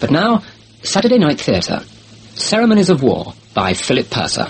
But now, Saturday Night Theatre. Ceremonies of War by Philip Purser.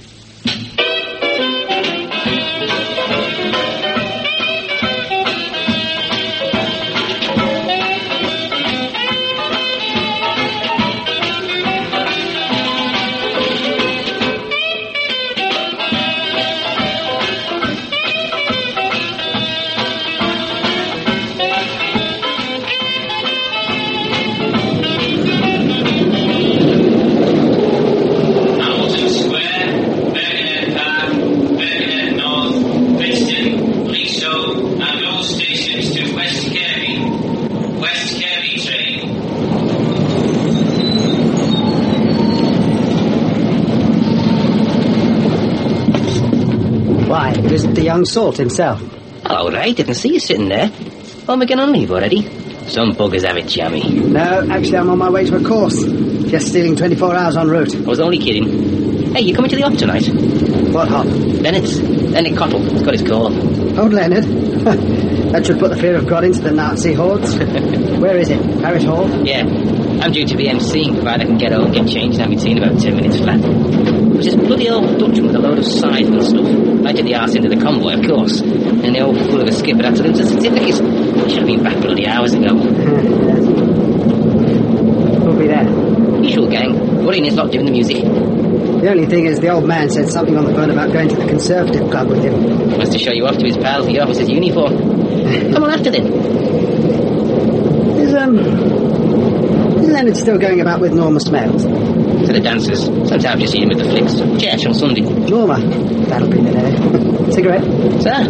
It was the young Salt himself. All right, didn't see you sitting there. Oh, am I getting on leave already? Some buggers have it jammy. No, actually I'm on my way to a course. Just stealing 24 hours en route. I was only kidding. Hey, you coming to the hop tonight? What hop? Leonard's. Leonard Cottle. He's got his call. Old Leonard? That should put the fear of God into the Nazi hordes. Where is it? Parish Hall? Yeah. I'm due to be emceeing, provided I can get home, get changed, and have me seen about 10 minutes flat. Which is bloody old Dutchman with a load of scythe and stuff. Right at the arse into the convoy, of course. And the old fool of a skipper had to lose a certificate. Should have been back bloody hours ago. Who'll be there? Usual gang. Worrying is not doing the music. The only thing is the old man said something on the phone about going to the Conservative Club with him. He wants to show you off to his pals in the officer's uniform. Come on after then. Is Leonard still going about with Norma Smales? To the dancers. Sometimes I've just seen him with the flicks. Church on Sunday. Norma? That'll be the day. Cigarette? Sir?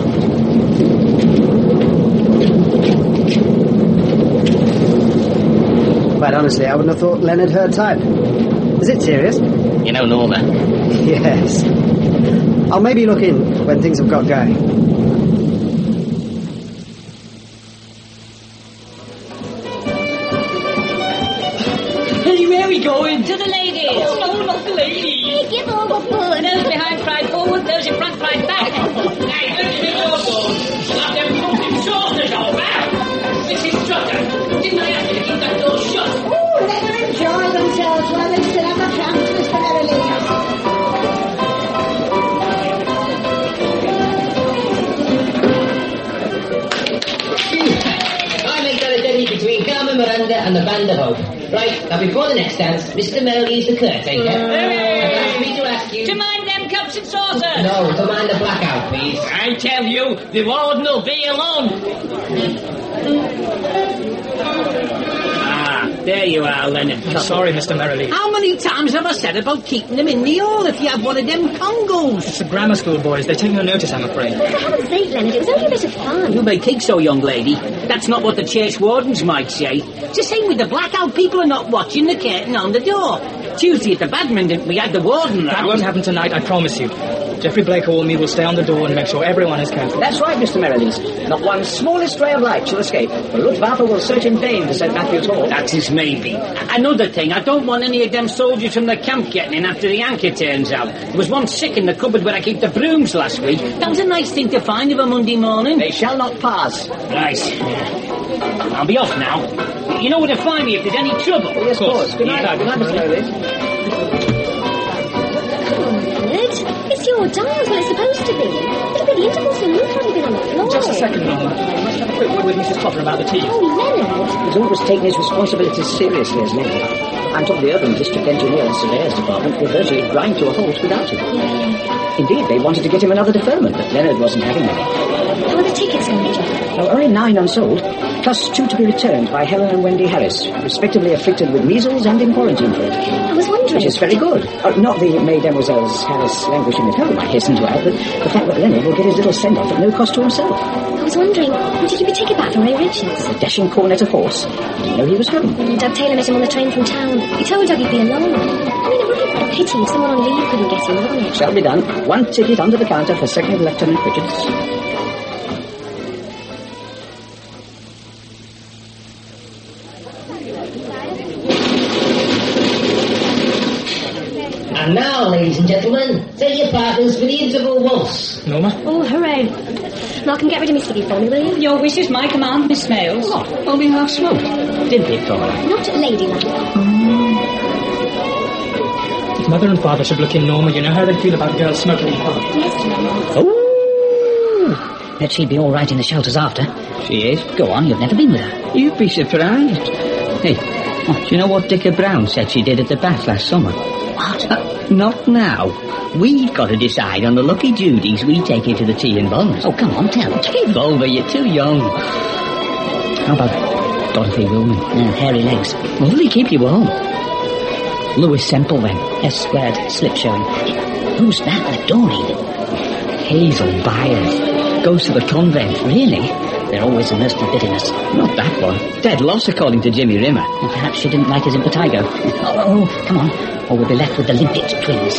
Quite honestly, I wouldn't have thought Leonard her type. Is it serious? You know Norma? Yes. I'll maybe look in when things have got going. Hey, where are we going? To the ladies. Oh, no, not the ladies. Hey, give over, bud. Those behind pride forward, those in front pride back. Hey, don't you know, slap them fucking saucers over. Mrs. Strutter, didn't I ask you to keep that door shut? Oh, let them enjoy themselves while they still have a chance, Mr. Merrily. I make that a demi between Carmen Miranda and the Band of Hope. Right, now before the next dance, Mr. Merrily is the caretaker. Ask me to ask you... To mind them cups and saucers. No, to mind the blackout, please. I tell you, the warden will be alone. There you are, Leonard. I'm sorry, Mr. Merrily. How many times have I said about keeping them in the hall if you have one of them Congos? It's the grammar school boys. They take no notice, I'm afraid. For heaven's sake, Leonard, it was only a bit of fun. You may think so, young lady. That's not what the church wardens might say. It's the same with the blackout. People are not watching the curtain on the door. Tuesday at the badminton, we had the warden round. That won't happen tonight, I promise you. Jeffrey Blake or me will stay on the door and make sure everyone is careful. That's right, Mr. Merrilies. Not one smallest ray of light shall escape. The Luftwaffe will search in vain for St. Matthew's Hall. That is maybe. Another thing, I don't want any of them soldiers from the camp getting in after the anchor turns out. There was one sick in the cupboard where I keep the brooms last week. That was a nice thing to find of a Monday morning. They shall not pass. Right. I'll be off now. You know where to find me if there's any trouble. Yes, of course. Good night, Mr. Merrilies. It's your dials when it's supposed to be. It'll be the intervals when you've already been on the floor. Just a second, Norma. I must have a quick word with Mrs. Potter about the tea. Oh, Leonard. He's always taken his responsibilities seriously as mayor. I'm told the urban district engineer and surveyors department will virtually grind to a halt without him. Yeah. Indeed, they wanted to get him another deferment, but Leonard wasn't having any. How are the tickets going, John? There are only 9 unsold, plus 2 to be returned by Helen and Wendy Harris, respectively afflicted with measles and in quarantine for it. I was wondering... Which is very good. Not the Mesdemoiselles Harris languishing at home, I hasten to add, but the fact that Leonard will get his little send-off at no cost to himself. I was wondering, did you give a ticket back for Ray Richards? The dashing cornet of horse. Didn't know he was home. Doug Taylor met him on the train from town. He told Doug he'd be alone. I mean, it would be quite a pity if someone on leave couldn't get him, wouldn't it? Shall be done. 1 ticket under the counter for Second Lieutenant Richards. And now, ladies and gentlemen, take your partners for the interval waltz. Norma? Oh, hooray. Malcolm, get rid of me sticky for me, will you? Your wish is my command, Miss Smales. What? Only half smoked? Didn't it, Thora? Not ladylike. If Mother and Father should look in Norma, you know how they feel about girls smoking in public. Yes, John. Oh! Bet she'd be all right in the shelters after. She is. Go on, you've never been with her. You'd be surprised. Hey, do you know what Dicker Brown said she did at the bath last summer? What? Not now. We've got to decide on the lucky Judies we take into the tea and buns. Oh, come on, tell. Give over, you're too young. How about Dorothy Roman? No, hairy legs. Will they keep you warm? Louis Semple, then. S-squared, slip showing. Who's that at the door, even? Hazel Byers. Goes to the convent. Really? They're always a nurse to bitterness. Not that one. Dead loss, according to Jimmy Rimmer. Well, perhaps she didn't like his impetigo. Oh, come on. Or we'll be left with the Limpet twins.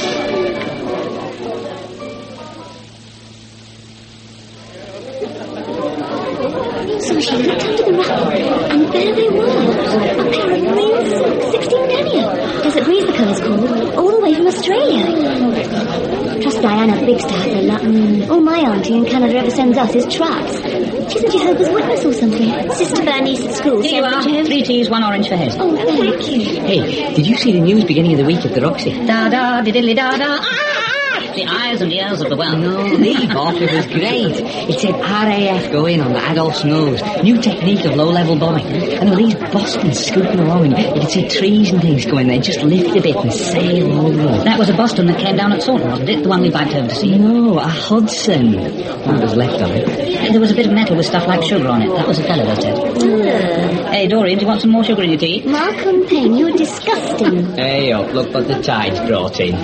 So she looked under the rug, and there they were. A pair of green silk 16 denier. Desert Breeze, the colour's called. All the way from Australia. Trust Diana Big to have their lot. All my auntie in Canada ever sends us is traps. She's a Jehovah's Witness or something. Sister Bernice at school. Here you are. 3 teas, 1 orange for Hez. Oh, thank you. Hey, did you see the news beginning of the week at the Roxy? Da-da, diddly-da-da. The eyes and ears of the world. No, leave off. It was great. It said RAF go in on the adult's nose. New technique of low-level bombing. And all these Bostons scooting along, and you could see trees and things going there. Just lift a bit and sail over them. That was a Boston that came down at Salton, wasn't it? The one we biked over to see. No, a Hudson. What was left of it? There was a bit of metal with stuff like sugar on it. That was a fellow that said. Hey, Dorian, do you want some more sugar in your tea? Malcolm Payne, you're disgusting. Hey up, look what the tide's brought in.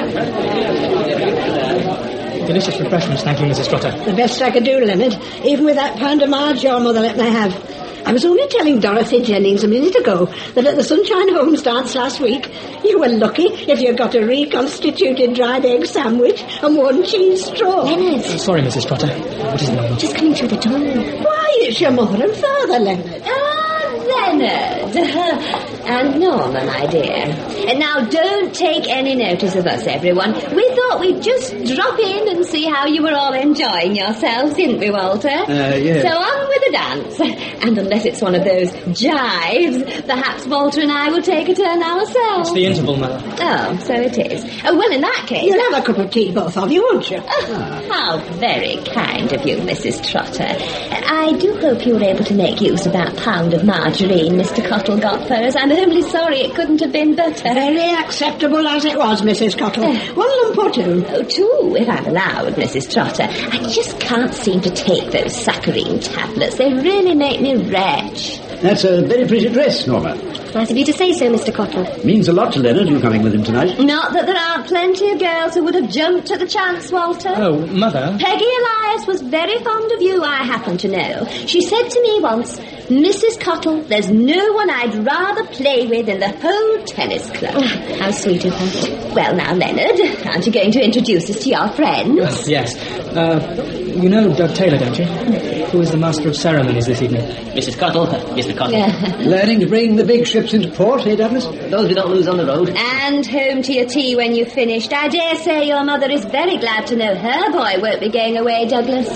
Delicious refreshments, thank you, Mrs. Trotter. The best I could do, Leonard, even with that pound of marge your mother let me have. I was only telling Dorothy Jennings a minute ago that at the Sunshine Homes dance last week, you were lucky if you got a reconstituted dried egg sandwich and 1 cheese straw. Leonard. Sorry, Mrs. Trotter. What is it? Just coming through the door. Why, it's your mother and father, Leonard. Leonard. And Norma, my dear. And now don't take any notice of us, everyone. We thought we'd just drop in and see how you were all enjoying yourselves, didn't we, Walter? Yeah. So on with the dance. And unless it's one of those jives, perhaps Walter and I will take a turn ourselves. It's the interval, Mother. Oh, so it is. Oh, well, in that case... You'll have a cup of tea, both of you, won't you? Oh, how very kind of you, Mrs. Trotter. I do hope you were able to make use of that pound of margarine Mr. Cottle got for us. I'm only sorry it couldn't have been better. Very acceptable as it was, Mrs. Cottle. 1 lump or 2? Oh, 2, if I'm allowed, Mrs. Trotter. I just can't seem to take those saccharine tablets. They really make me retch. That's a very pretty dress, Norma. Nice of you to say so, Mr. Cottle. Means a lot to Leonard, you coming with him tonight. Not that there aren't plenty of girls who would have jumped at the chance, Walter. Oh, Mother. Peggy Elias was very fond of you, I happen to know. She said to me once, Mrs. Cottle, there's no one I'd rather play with in the whole tennis club. Oh, how sweet of her. Well, now, Leonard, aren't you going to introduce us to your friends? Yes. You know Doug Taylor, don't you? Who is the master of ceremonies this evening? Mrs. Cottle, Mr. Cottle. Yeah. Learning to bring the big ships into port, eh, Douglas? Those we don't lose on the road. And home to your tea when you've finished. I dare say your mother is very glad to know her boy won't be going away, Douglas.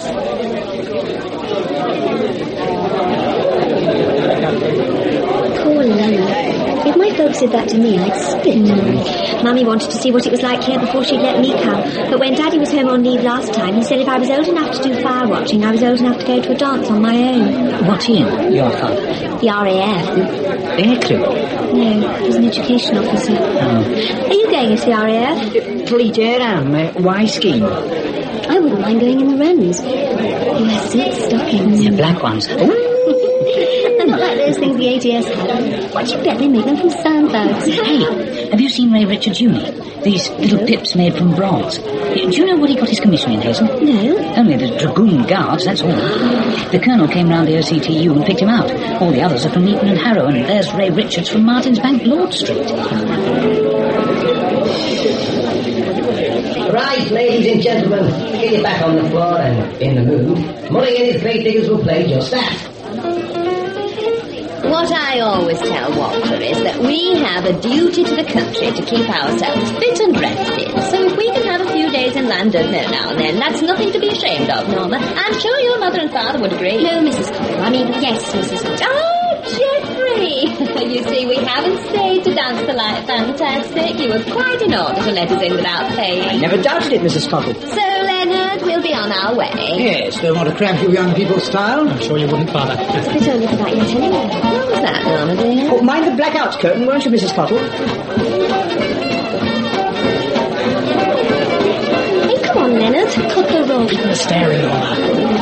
Poor Leonard. If my folks did that to me, I'd spit. Mummy wanted to see what it was like here before she'd let me come. But when Daddy was home on leave last time, he said if I was old enough to do fire watching, I was old enough to go to a dance on my own. What's he in? Your father? The RAF. Aircrew? No, he's an education officer. Oh. Are you going into the RAF? Fleet Air Am, Y scheme. I wouldn't mind going in the Wrens. You wear silk stockings. The black ones. They're not like those things the ATS had. What'd you get? They make them from sandbags. Hey, have you seen Ray Richards' uni? These little pips made from bronze. Do you know what he got his commission in, Hazel? No. Only the Dragoon Guards, that's all. The Colonel came round the OCTU and picked him out. All the others are from Eton and Harrow, and there's Ray Richards from Martin's Bank, Lord Street. Right, ladies and gentlemen, get you back on the floor and in the mood. Money in his great diggers will play just that. What I always tell Walter is that we have a duty to the country to keep ourselves fit and rested. So if we can have a few days in London now and then, that's nothing to be ashamed of, Norma. I'm sure your mother and father would agree. No, Mrs. Cottle. I mean, yes, Mrs. Cottle. Oh, Geoffrey! You see, we haven't stayed to dance the light fantastic. You were quite in order to let us in without paying. Never doubted it, Mrs. Cottle. So, Leonard, we'll be on our way. Yes, don't want to cramp you young people's style. I'm sure you wouldn't, Father. It's a bit early for that yet, anyway. What was that, Norma, dear? Oh, mind the blackout curtain, won't you, Mrs. Cottle? Hey, come on, Leonard. Cut the rope. People are staring, Norma.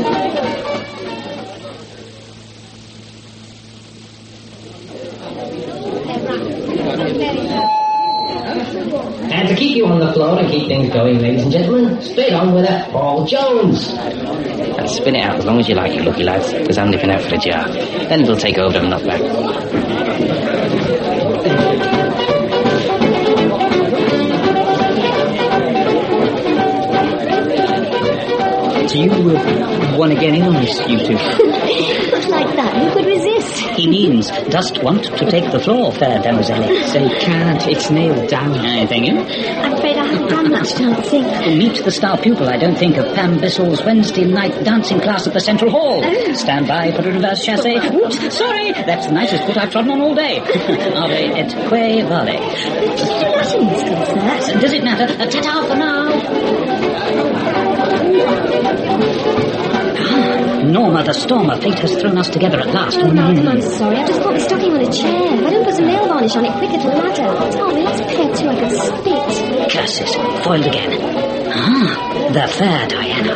And to keep you on the floor and keep things going, ladies and gentlemen, straight on with it, Paul Jones. And spin it out as long as you like, you lucky lads, because I'm nipping out for the jar. Then we'll take over and knock back. Do you want to get in on this, you two? Not like that. Who could resist? He means, dost want to take the floor, fair damosel. They can't. It's nailed down. Anything you? I'm afraid I haven't done much dancing. Meet the star pupil, I don't think, of Pam Bissell's Wednesday night dancing class at the Central Hall. Stand by for a reverse chassé. Oops, sorry. That's the nicest foot I've trodden on all day. Ave et que vale. Did you do that in this concert? Does it matter? Ta-ta for now. Norma the Stormer, fate has thrown us together at last. Oh, Malcolm, I'm sorry. I just caught the stocking on a chair. If I don't put some nail varnish on it quicker to the ladder. Tell me, let's pair two, I could spit. Curses, foiled again. Ah, the fair Diana.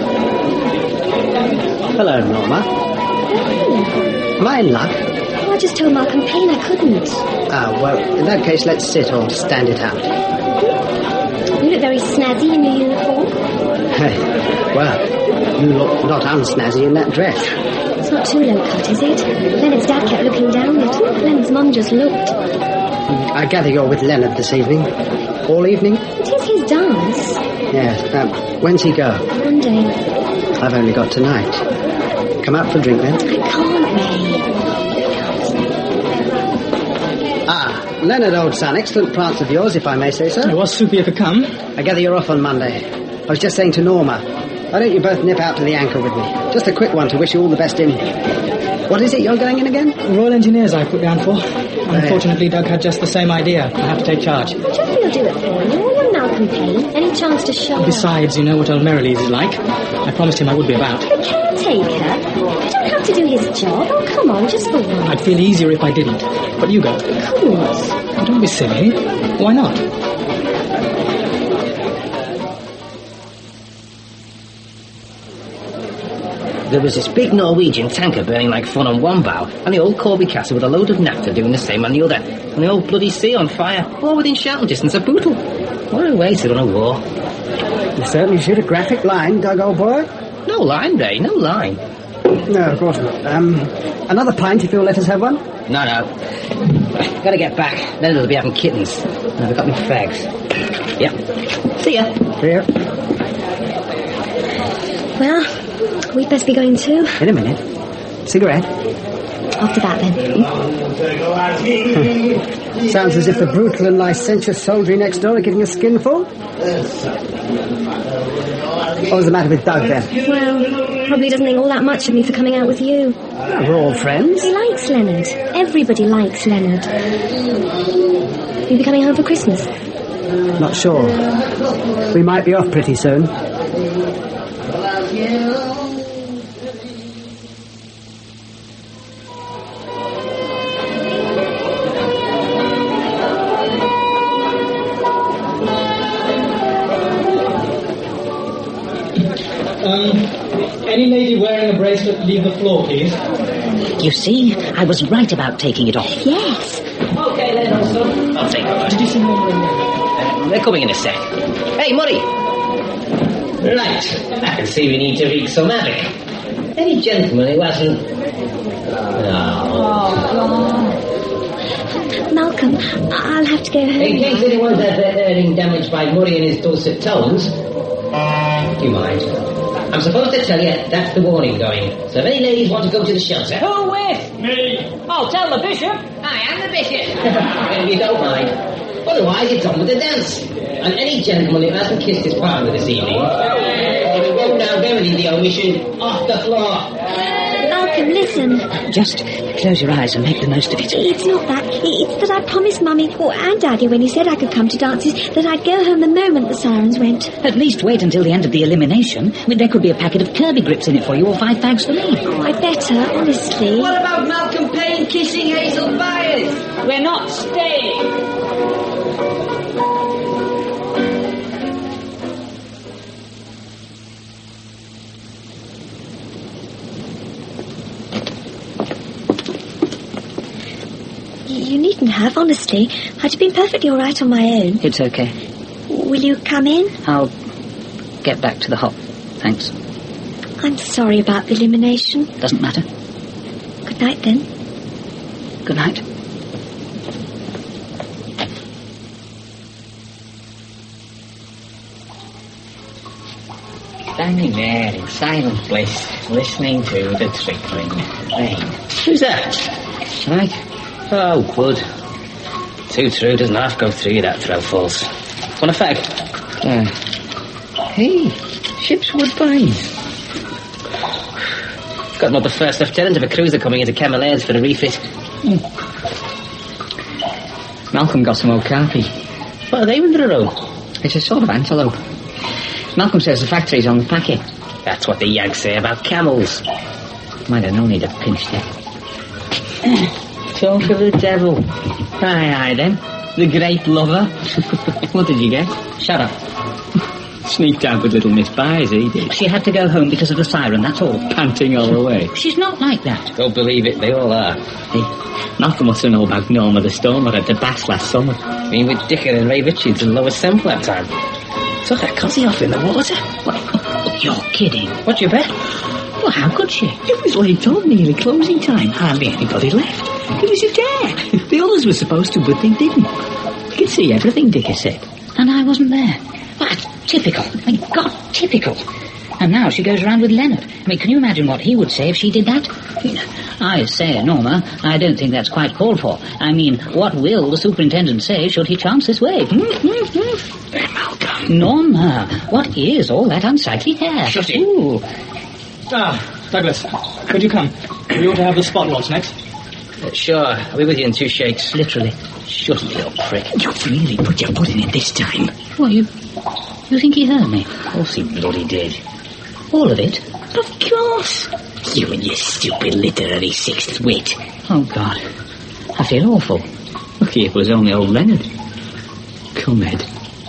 Hello, Norma. Am I in luck? Oh, I just told Malcolm Payne I couldn't. Ah, well, in that case, let's sit or stand it out. You look very snazzy in your uniform. Hey, well, you look not unsnazzy in that dress. It's not too low cut, is it? Leonard's dad kept looking down it. Leonard's mum just looked. I gather you're with Leonard this evening. All evening? It is his dance. Yes. When's he go? Monday. I've only got tonight. Come out for a drink then. I can't, Ray. Ah, Leonard, old son, excellent plants of yours, if I may say so. It was super you could come. I gather you're off on Monday. I was just saying to Norma, why don't you both nip out to the Anchor with me? Just a quick one to wish you all the best in... What is it you're going in again? Royal Engineers I put down for. Unfortunately, Doug had just the same idea. I have to take charge. Geoffrey will do it for you. Or young Malcolm Payne. Any chance to show Besides, you know what old Merrilees is like. I promised him I would be about. The caretaker? You don't have to do his job. Oh, come on, just for once. I'd feel easier if I didn't. But you go. Couldn't. Oh, don't be silly. Why not? There was this big Norwegian tanker burning like fun on one bow, and the old Corby Castle with a load of naphtha doing the same on the other, and the old bloody sea on fire, all within shouting distance of Bootle. What a way to run a war. You certainly shoot a graphic line, Doug, old boy. No line, Ray, no line. No, of course not. Another pint if you'll let us have one? No. Gotta get back. Then they'll be having kittens. And I've got my fags. Yep. See ya. See ya. Well, we'd best be going too. In a minute. Cigarette? After that, then. Sounds as if the brutal and licentious soldiery next door are getting a skinful. What was the matter with Doug, then? Well, probably doesn't think all that much of me for coming out with you. We're all friends. He likes Leonard. Everybody likes Leonard. You'll be coming home for Christmas? Not sure. We might be off pretty soon. Any lady wearing a bracelet, leave the floor, please. You see, I was right about taking it off. Yes. Okay, then, also. I'll take over. Did you see Norma in there? They're coming in a sec. Hey, Murray! Right, I can see we need to wreak some havoc. Any gentleman who hasn't... Malcolm, I'll have to go home. In case anyone's had their hearing damaged by Murray and his dulcet tones, do you mind? I'm supposed to tell you that's the warning going. So if any ladies want to go to the shelter... Who with? Me. Oh, tell the bishop. I am the bishop. If you don't mind. Otherwise, it's on with the dance. And any gentleman who hasn't kissed his partner this evening... If it won't now verily the omission off the floor. Malcolm, listen. Just close your eyes and make the most of it. It's not that. It's that I promised Mummy and Daddy when he said I could come to dances that I'd go home the moment the sirens went. At least wait until the end of the elimination. I mean, there could be a packet of Kirby grips in it for you or 5 bags for me. Oh, I'd better, honestly. What about Malcolm Payne kissing Hazel Byers? We're not staying. You needn't have, honestly. I'd have been perfectly all right on my own. It's okay. Will you come in? I'll get back to the hop. Thanks. I'm sorry about the elimination. Doesn't matter. Good night, then. Good night. Standing there in silent bliss, listening to the trickling rain. Who's that? Right. Oh, good. Too true, doesn't half go through you, that throw falls. Want a fag? Hey, ship's Woodbines. Got another first lieutenant of a cruiser coming into Camelairds for the refit. Malcolm got some okapi. What are they under a row? It's a sort of antelope. Malcolm says the factory's on the packet. That's what the Yanks say about camels. Might have known he'd have pinched it. Talk of the devil. Aye, then. The great lover. What did you get? Shut up. Sneaked out with little Miss Byers, he did. She had to go home because of the siren, that's all. Panting all the way. She's not like that. Don't believe it, they all are. Hey, Malcolm wants to know about Norma the Stormer at the Bass last summer. I mean, with Dicker and Ray Richards and Lois Semple that time. Took her cosy off in the water. What? You're kidding. What'd you bet? Well, how could she? It was late on, nearly closing time. Hardly anybody left. It was a dare. The others were supposed to, but they didn't. You could see everything Dicker said. And I wasn't there. That's typical. My God, typical. And now she goes around with Leonard. I mean, can you imagine what he would say if she did that? I say, Norma, I don't think that's quite called for. I mean, what will the superintendent say should he chance this way? Malcolm. Norma, what is all that unsightly hair? Shut it. Ooh. Douglas, could you come? We ought to have the spot watch next. Sure, I'll be with you in 2 shakes. Literally. Shut it, little prick. You've really put your foot in it this time. What, you think he heard me? Of course he bloody did. All of it? Of course. You and your stupid literary sixth wit. Oh, God. I feel awful. Lucky it was only old Leonard. Come, Ed.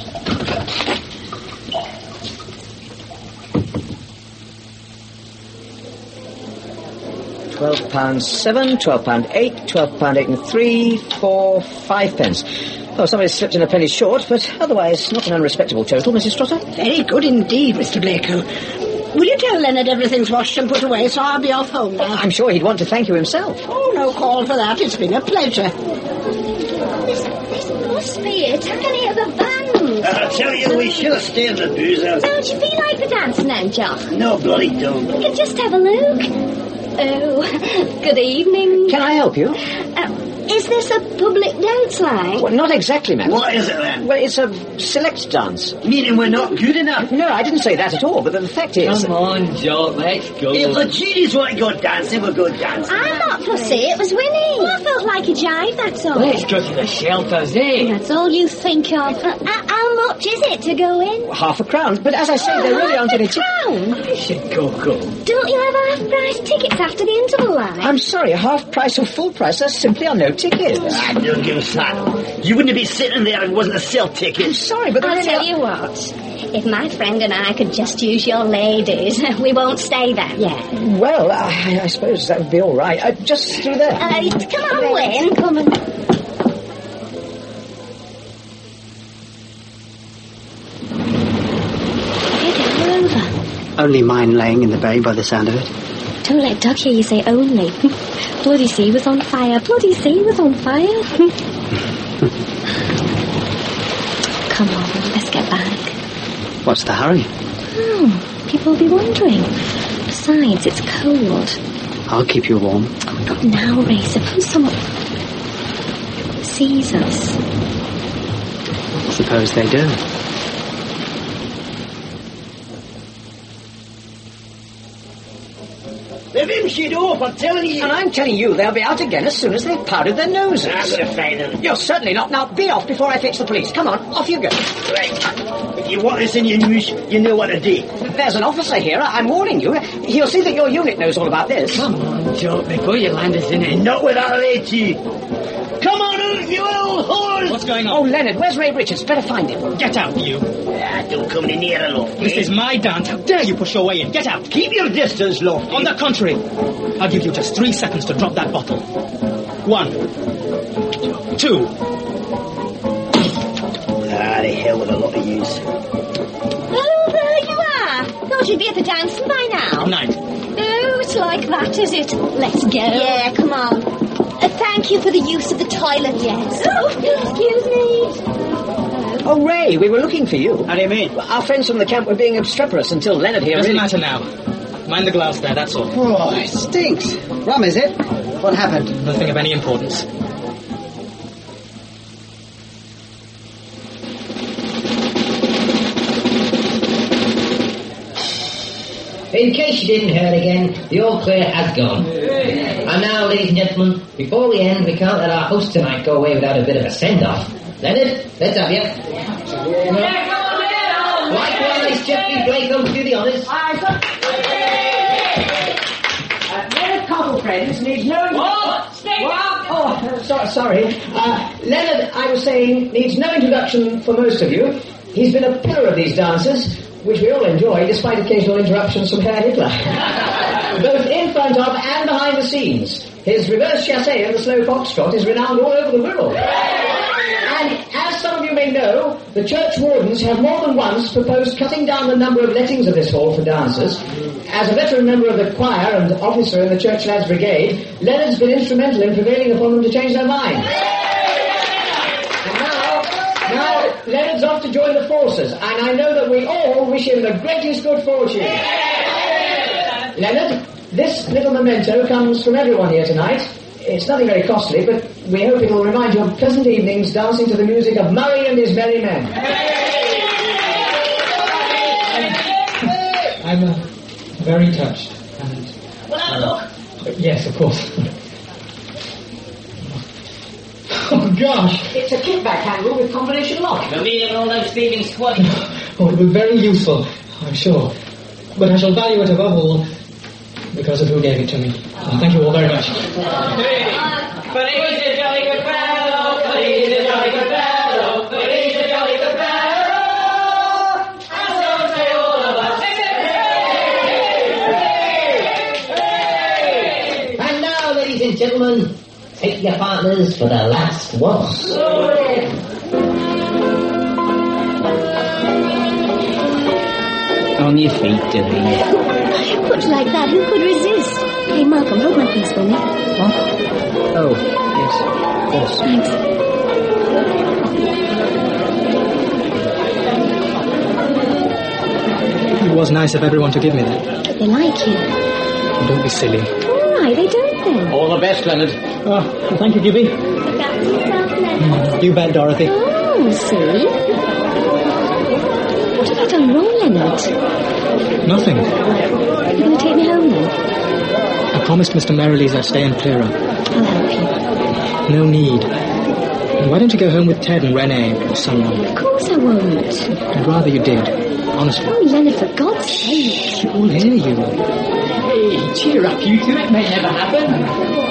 £12.7, £12.8, £12.8 and 3, 4, 5 pence. Well, somebody slipped in a penny short, but otherwise not an unrespectable total, Mrs. Trotter. Very good indeed, Mr. Blakely. Will you tell Leonard everything's washed and put away so I'll be off home now? I'm sure he'd want to thank you himself. Oh, no call for that. It's been a pleasure. This must be it. I can hear the band. I tell you, we should have stayed in the booze house. Don't you feel like the dance now, Jock? No, bloody don't. We could just have a look. Oh, good evening. Can I help you? Is this a public dance line? Well, not exactly, ma'am. What is it, then? Well, it's a select dance. Meaning we're not good enough? No, I didn't say that at all, but the fact is... Come on, Joe, let's go. If the genies want to go dancing, we'll go dancing. I'm not fussy, it was Winnie. Well, I felt like a jive, that's all. Let's go to the shelters, eh? That's all you think of. How much is it to go in? £0.50, but as I say, there really aren't any... £1? You should go. Don't you have half-price tickets after the interval line? I'm sorry, half price or full price, there simply are no tickets. Don't give us that. You wouldn't be sitting there if it wasn't a sale ticket. I'm sorry, but... I'll tell you what. If my friend and I could just use your ladies, we won't stay that yet. Well, I suppose that would be all right. Just through there. Come on, Wayne. Come on. We're over. Only mine laying in the bay by the sound of it. Don't let Doug hear you say only. Bloody sea was on fire. Bloody sea was on fire. Come on, let's get back. What's the hurry? Oh, People will be wondering. Besides, it's cold. I'll keep you warm. Oh, not now, Ray. Suppose someone sees us. Suppose they do. Let him shit off, I'm telling you. And I'm telling you, they'll be out again as soon as they've powdered their noses. I'm going to find them. You're certainly not. Now, be off before I fetch the police. Come on, off you go. Right. If you want this in your news, you know what to do. There's an officer here. I'm warning you. He'll see that your unit knows all about this. Come on, Joe, before you land us in it. Not without AT. Come on out, you old whore! What's going on? Oh, Leonard, where's Ray Richards? Better find him. Get out, you. Don't come any nearer, Lofty. This is my dance. How dare you push your way in? Get out. Keep your distance, Lofty. On the contrary, I'll give you just 3 seconds to drop that bottle. 1, 2. The hell with a lot of use. Oh, there you are. Thought you'd be at the dancing by now. Night. Oh, it's like that, is it? Let's go. Yeah, come on. Thank you for the use of the toilet, yes. Oh, excuse me. Oh, Ray, we were looking for you. How do you mean? Our friends from the camp were being obstreperous until Leonard here Doesn't really... matter now. Mind the glass there, that's all. Oh, it stinks. Rum, is it? What happened? Nothing of any importance. In case you didn't hear again, the All Clear has gone. And now, ladies and gentlemen, before we end, we can't let our host tonight go away without a bit of a send-off. Leonard, let's have you. Likewise, Jeffrey Blake comes to do the honours. Leonard Cockle-Friends needs no... Sorry. Leonard, I was saying, needs no introduction for most of you. He's been a pillar of these dances, which we all enjoy, despite occasional interruptions from Herr Hitler. Both in front of and behind the scenes. His reverse chassé and the slow foxtrot is renowned all over the world. And as some of you may know, the church wardens have more than once proposed cutting down the number of lettings of this hall for dancers. As a veteran member of the choir and officer in the Church Lads Brigade, Leonard's been instrumental in prevailing upon them to change their mind. And now Leonard's off to join the forces, and I know that we all wish him the greatest good fortune. Leonard, this little memento comes from everyone here tonight. It's nothing very costly, but we hope it will remind you of pleasant evenings dancing to the music of Murray and his Merry Men. I'm very touched. And, yes, of course. Oh, gosh. It's a kickback handle with combination lock. The meaning of all those thieving squad. Oh, it will be very useful, I'm sure. But I shall value it above all because of who gave it to me. Thank you all very much. But he's a jolly good fellow, but he's a jolly good fellow, but he's a jolly good fellow. And so say all of us. Hey! And now, ladies and gentlemen, take your partners for the last waltz. On your feet, Dilly. Put like that, who could resist? Hey, Malcolm, hold my piece for me. What? Oh, yes, of course. Thanks. It was nice of everyone to give me that. But they like you. Don't be silly. All right, they don't then. All the best, Leonard. Oh, thank you, Gibby. Look after yourself, Leonard. You bet, Dorothy. Oh, see? What have I done wrong, Leonard? Nothing. You're going to take me home then? I promised Mr. Merrilees I'd stay and clear up. I'll help you. No need. And why don't you go home with Ted and Renee or someone? Of course I won't. I'd rather you did. Honestly. Oh, Leonard, for God's sake. She will hear you. Hey, cheer up, you two. It may never happen.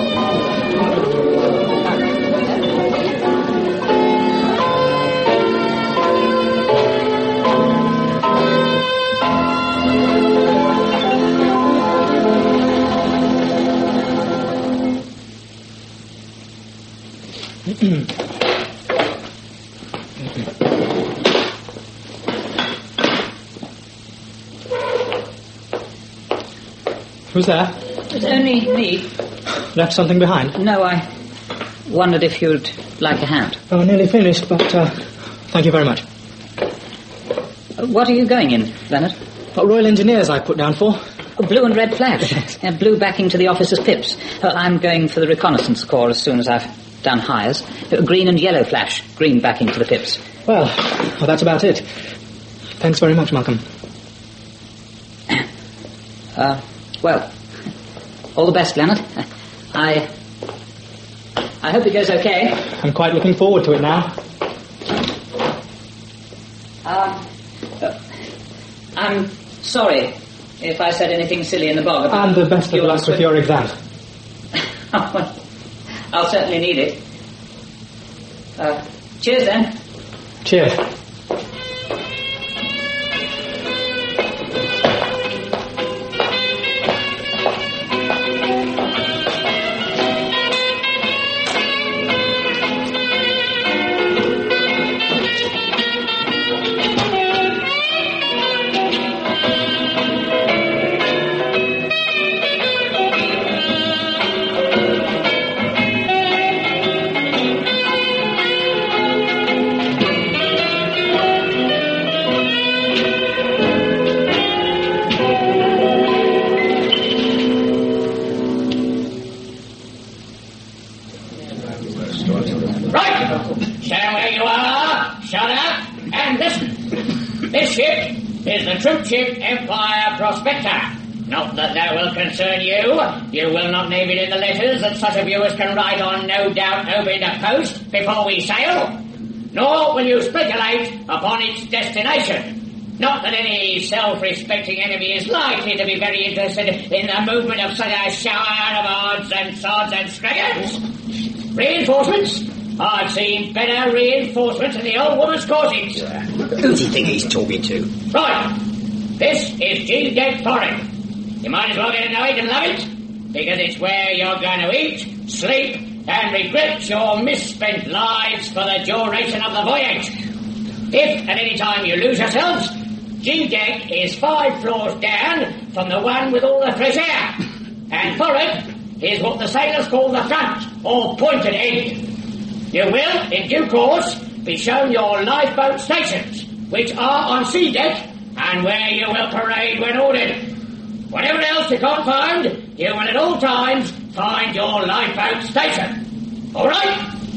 Who's there? It's only me. Left something behind? No, I wondered if you'd like a hand. Oh, nearly finished, but thank you very much. What are you going in, Leonard? What Royal Engineers I put down for? Blue and red flash. Blue backing to the officers' pips. I'm going for the reconnaissance corps as soon as I've done hires. Green and yellow flash. Green backing to the pips. Well, that's about it. Thanks very much, Malcolm. Well, all the best, Leonard. I hope it goes okay. I'm quite looking forward to it now. I'm sorry if I said anything silly in the bog. And the best of luck with your exam. Well, I'll certainly need it. Cheers, then. Cheers. Troop ship Empire Prospector. Not that that will concern you. You will not name it in the letters that such of you as can write on no doubt over in the post before we sail. Nor will you speculate upon its destination. Not that any self-respecting enemy is likely to be very interested in the movement of such a shower of odds and sods and scraggers. Reinforcements? I've seen better reinforcements in the old woman's corsets. Who's he think he's talking to? Right. This is G-Deck Foreign. You might as well get to know it and love it, because it's where you're going to eat, sleep, and regret your misspent lives for the duration of the voyage. If at any time you lose yourselves, G-Deck is 5 floors down from the one with all the fresh air. And forward is what the sailors call the front, or pointed end. You will, in due course, be shown your lifeboat stations, which are on sea deck, and where you will parade when ordered. Whatever else you can't find, you will at all times find your lifeboat station. All right?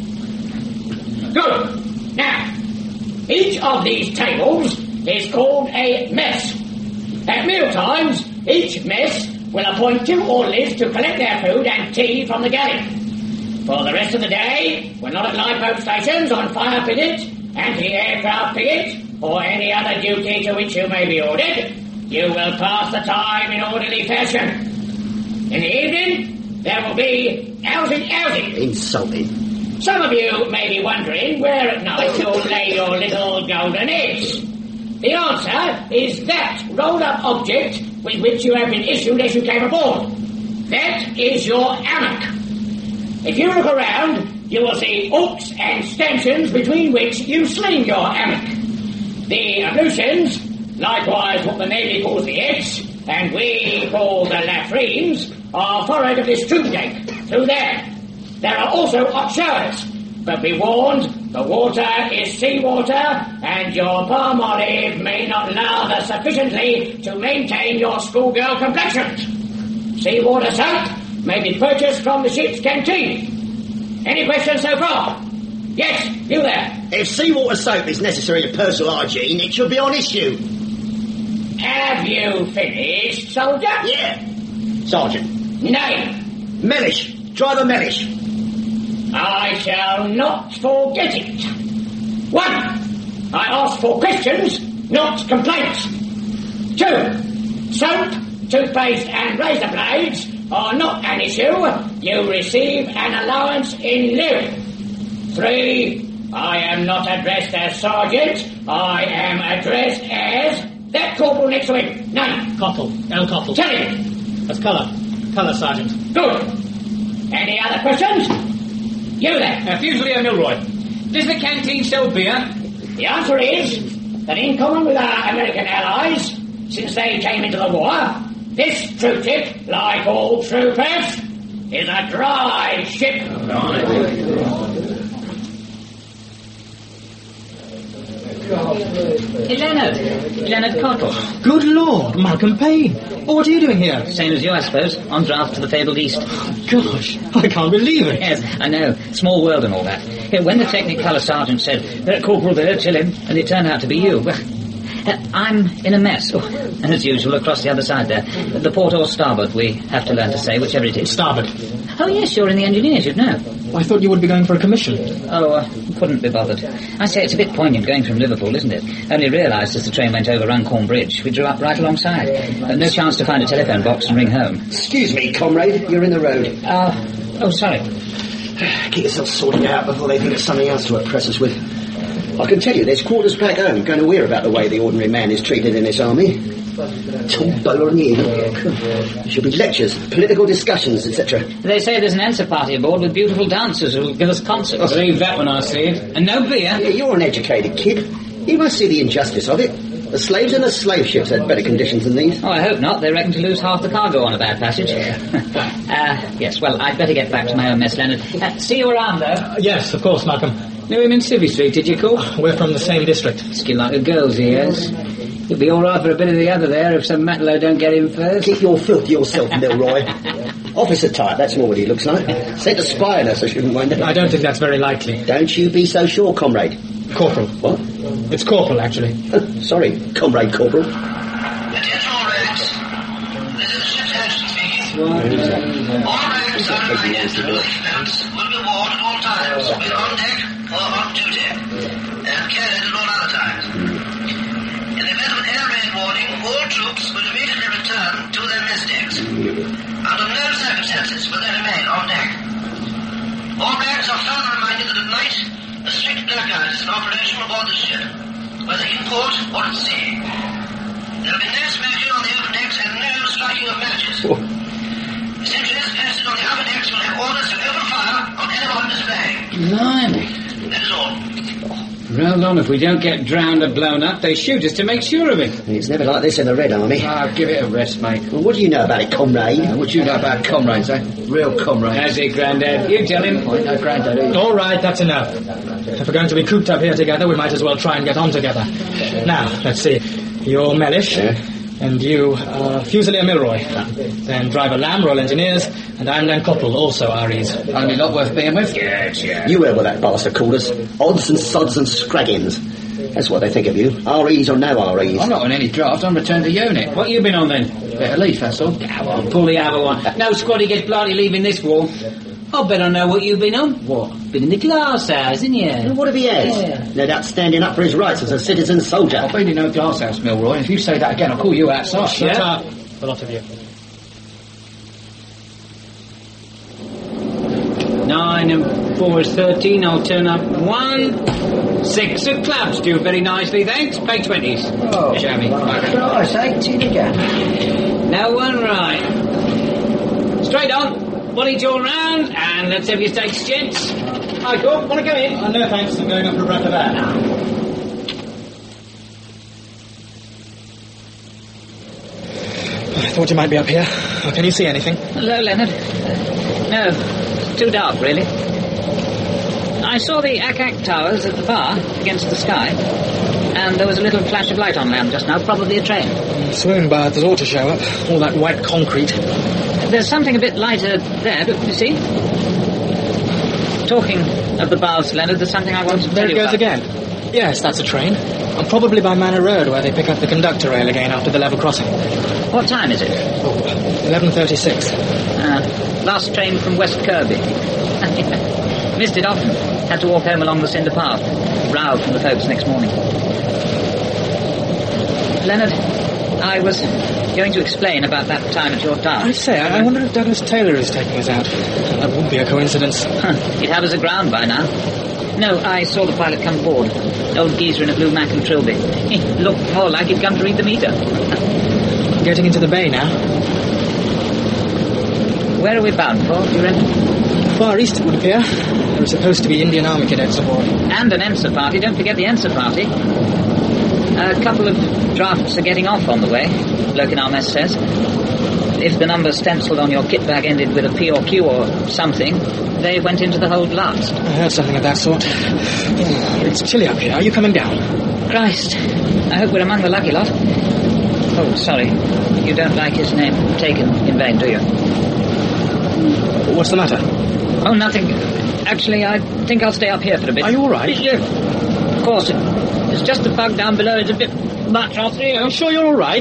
Good. Now, each of these tables is called a mess. At meal times, each mess will appoint 2 orderlies to collect their food and tea from the galley. For the rest of the day, we're not at lifeboat stations, on fire picket, anti-aircraft picket, or any other duty to which you may be ordered. You will pass the time in orderly fashion. In the evening, there will be outing. Insulting. Some of you may be wondering where at night you'll lay your little golden eggs. The answer is that rolled-up object with which you have been issued as you came aboard. That is your hammock. If you look around, you will see hooks and stanchions between which you sling your hammock. The ablutions, likewise what the Navy calls the X, and we call the latrines, are forward of this troop deck, through there. There are also hot showers, but be warned, the water is seawater, and your palm olive may not lather sufficiently to maintain your schoolgirl complexions. Seawater soap may be purchased from the ship's canteen. Any questions so far? Yes, you there. If seawater soap is necessary to personal hygiene, it should be on issue. Have you finished, soldier? Yeah. Sergeant. Name? Mellish. Driver Mellish. I shall not forget it. 1. I ask for questions, not complaints. 2. Soap, toothpaste and razor blades are not an issue. You receive an allowance in lieu. 3. I am not addressed as sergeant. I am addressed as that corporal next to him. Name? Cottle. L. Cottle. Tell him. That's colour. Colour, Sergeant. Good. Any other questions? You there. Fusilier Milroy. Does the canteen sell beer? The answer is that in common with our American allies, since they came into the war, this troop ship, like all troopers, is a dry ship. Leonard Cottle. Good Lord, Malcolm Payne. What are you doing here? Same as you, I suppose. On draft to the fabled East. Gosh, I can't believe it. Yes, I know. Small world and all that. When the Technicolor sergeant said, Corporal there, chill him, and it turned out to be you. I'm in a mess. Oh, and as usual, across the other side there. The port or starboard, we have to learn to say, whichever it is. Starboard. Oh, yes, you're in the engineers, you'd know. I thought you would be going for a commission. Oh, couldn't be bothered. I say, it's a bit poignant going from Liverpool, isn't it? Only realised as the train went over Runcorn Bridge, we drew up right alongside. No chance to find a telephone box and ring home. Excuse me, comrade, you're in the road. Oh, sorry. Get yourself sorted out before they think of something else to impress us with. I can tell you, there's quarters back home going to hear about the way the ordinary man is treated in this army. Tall bowler on the end. There should be lectures, political discussions, etc. They say there's an answer party aboard with beautiful dancers who'll give us concerts. I'll believe that when I see it. And no beer. Yeah, you're an educated kid. You must see the injustice of it. The slaves in the slave ships had better conditions than these. Oh, I hope not. They reckon to lose half the cargo on a bad passage. Yes, well, I'd better get back to my own mess, Leonard. See you around, though. Yes, of course, Malcolm. Knew him in Civvy Street, did you, Cole? We're from the same district. Skin like a girl's, he is. He'll be all right for a bit of the other there if some Matlow don't get him first. Keep your filth to yourself, Milroy. Officer type, that's more what he looks like. Sent to spy on us, I shouldn't mind it. I don't think that's very likely. Don't you be so sure, comrade. Corporal. What? It's Corporal, actually. Sorry, Comrade Corporal. Attention all ranks. This is the ship's captain speaking. All ranks under my defense will be warned at all times, be on deck or on duty, and carried at all other times. In the event of an air raid warning, all troops will immediately return to their mess decks. Under no circumstances will they remain on deck. All ranks are further reminded that at night, a strict blackout is in operation aboard the ship, whether in port or at sea. There will be no smoking on the open decks and no striking of matches. Sentries posted on the upper decks will have orders to open fire on anyone displaying. Blimey. That is all. Round on, if we don't get drowned or blown up, they shoot us to make sure of it. It's never like this in the Red Army. Give it a rest, mate. Well, what do you know about it, comrade? What do you know about comrades, eh? Real comrades. That's it, Grandad. You tell him. I know Grandad either. All right, that's enough. If we're going to be cooped up here together, we might as well try and get on together. Now, let's see. You're Mellish. Yeah. And you are Fusilier Milroy. Then Driver Lamb, Royal Engineers. And I'm Len Cottle, also REs. Only not worth being with. Yes, yeah. You heard what that bastard called us. Odds and sods and scraggins. That's what they think of you. REs or no REs. I'm not on any draft, I'm returned to unit. What you been on then? Bit of leaf, that's all. Go on, pull the other one. No squaddy gets bloody leaving this war. I better know what you've been on. What? Been in the glass house, haven't you? Well, what if he has? Yeah. No doubt standing up for his rights as a citizen soldier. I've been in no glass house, Milroy, and if you say that again, I'll call you outside. Shut up, the lot of you. 9 and 4 is 13. I'll turn up 1. 6 of clubs. Do very nicely, thanks. Pay 20s. Oh, Jammy. Christ, 18 again. No one right. Straight on. One each all round, and let's have your stakes, gents. Hi, Corp. Want to go in? No, thanks. I'm going up for a breath of air. I thought you might be up here. Oh, can you see anything? Hello, Leonard. No, too dark, really. I saw the Akak towers at the bar against the sky, and there was a little flash of light on land just now, probably a train. Swoon baths ought to show up. All that white concrete. There's something a bit lighter there, don't you see? Talking of the baths, Leonard, there's something I want to tell There you it goes about. again. Yes, that's a train. And probably by Manor Road, where they pick up the conductor rail again after the level crossing. What time is it? 11:36. Last train from West Kirby. Missed it often. Had to walk home along the cinder path. Row from the folks next morning. Leonard, I was going to explain about that time at your tower. I say, I wonder if Douglas Taylor is taking us out. That would be a coincidence. He'd have us aground by now. No, I saw the pilot come aboard. Old geezer in a blue Mac and Trilby. He looked more like he'd come to read the meter. Getting into the bay now. Where are we bound for, do you reckon? Far east, it would appear. There are supposed to be Indian Army cadets aboard. And an ENSA party. Don't forget the ENSA party. A couple of drafts are getting off on the way, bloke in our mess says. If the number stenciled on your kit bag ended with a P or Q or something, they went into the hold last. I heard something of that sort. It's It's chilly up here. Are you coming down? Christ. I hope we're among the lucky lot. Oh, sorry. You don't like his name taken in vain, do you? What's the matter? Oh, nothing. Actually, I think I'll stay up here for a bit. Are you all right? Yeah. Of course. It's just the bug down below. It's a bit much off you. I'm sure you're all right.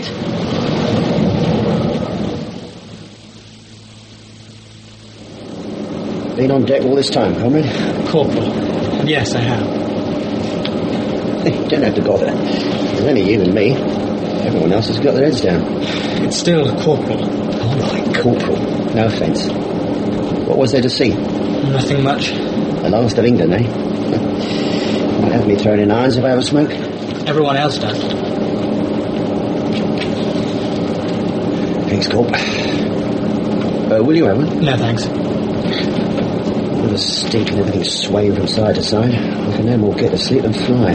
Been on deck all this time, comrade? Corporal. Yes, I have. You don't have to bother. There's only you and me. Everyone else has got their heads down. It's still Corporal. All right, Corporal. No offence. What was there to see? Nothing much. The last of England, eh? Might have me thrown in irons if I have a smoke. Everyone else does. Thanks, Corp. Will you have one? No, thanks. With the stink and everything swaying from side to side, I can no more get to sleep than fly.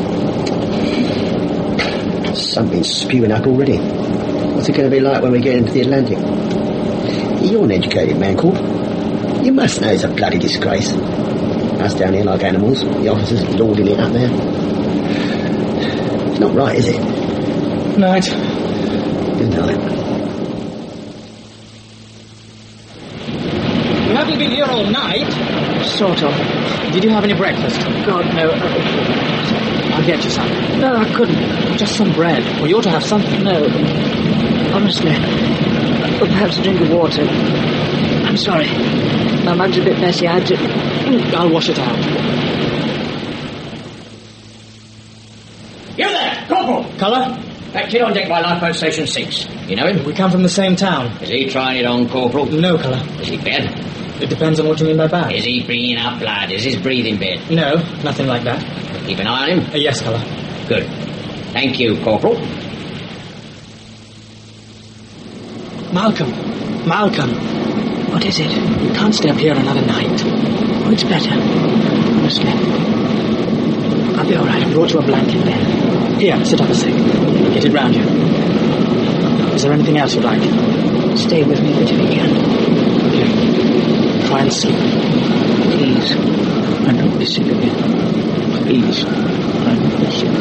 Something's spewing up already. What's it going to be like when we get into the Atlantic? You're an educated man, Corp. You must know it's a bloody disgrace. Us down here like animals, the officers lording it up there. It's not right, is it? Night. Good night. You haven't been here all night? Sort of. Did you have any breakfast? God, no. I'll get you some. No, I couldn't. Just some bread. Well, you ought to have something. No. Honestly. Or perhaps a drink of water. I'm sorry. My mug's a bit messy. I had to... I'll wash it out. You there, Corporal! Colour? That kid on deck by lifeboat station 6. You know him? We come from the same town. Is he trying it on, Corporal? No, Colour. Is he bad? It depends on what you mean by bad. Is he bringing up blood? Is his breathing bad? No, nothing like that. Keep an eye on him? Yes, Colour. Good. Thank you, Corporal. Malcolm. What is it? You can't stay up here another night. Oh, it's better. Honestly. I'll be all right. I brought you a blanket there. Here, sit up a sec. Get it round you. Is there anything else you'd like? Stay with me a bit if you can. Okay. Try and sleep. Please. And don't be sick again. Please. And don't be sick.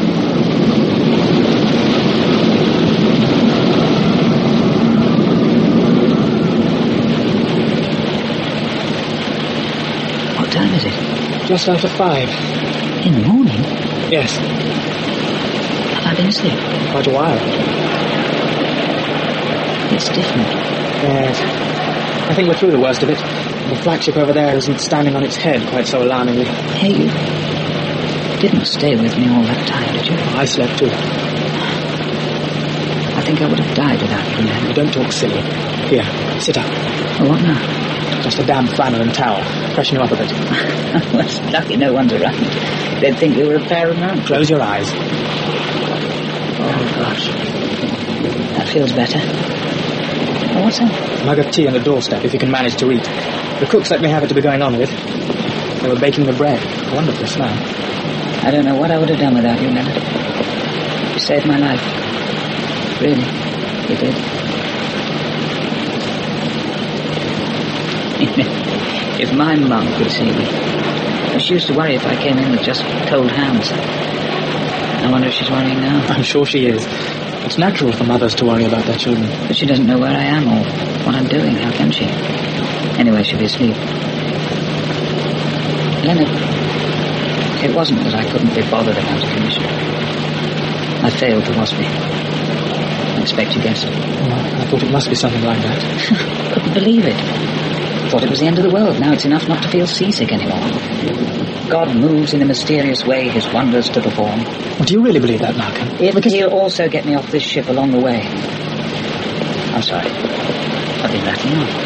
What time is it? Just after 5. In the morning? Yes. Have I been asleep? Quite a while. It's different. Yes. I think we're through the worst of it. The flagship over there isn't standing on its head quite so alarmingly. Hey, you didn't stay with me all that time, did you? I slept too. I think I would have died without you, Leonard. Don't talk silly. Here, sit up. Oh, what now? Just a damn flannel and towel. Freshen you up a bit. Well, it's lucky no one's around. They'd think we were a pair of mountains. Close your eyes. Oh, gosh. That feels better. Oh, what's that? A mug of tea on the doorstep, if you can manage to read. The cooks let me have it to be going on with. They were baking the bread. Wonderful smell. I don't know what I would have done without you, Leonard. You saved my life. Really, you did. If my mum could see me. She used to worry if I came in with just cold hands. I wonder if she's worrying now. I'm sure she is. It's natural for mothers to worry about their children. But she doesn't know where I am or what I'm doing. How can she? Anyway, she'll be asleep. Leonard, it wasn't that I couldn't be bothered about a commission. I failed to Wasby. I expect you guessed. Oh, I thought it must be something like that. Couldn't believe it. Thought it was the end of the world. Now it's enough not to feel seasick anymore. God moves in a mysterious way his wonders to perform. Well, do you really believe that, Malcolm? He'll also get me off this ship along the way. I'm sorry. I've been rattling on.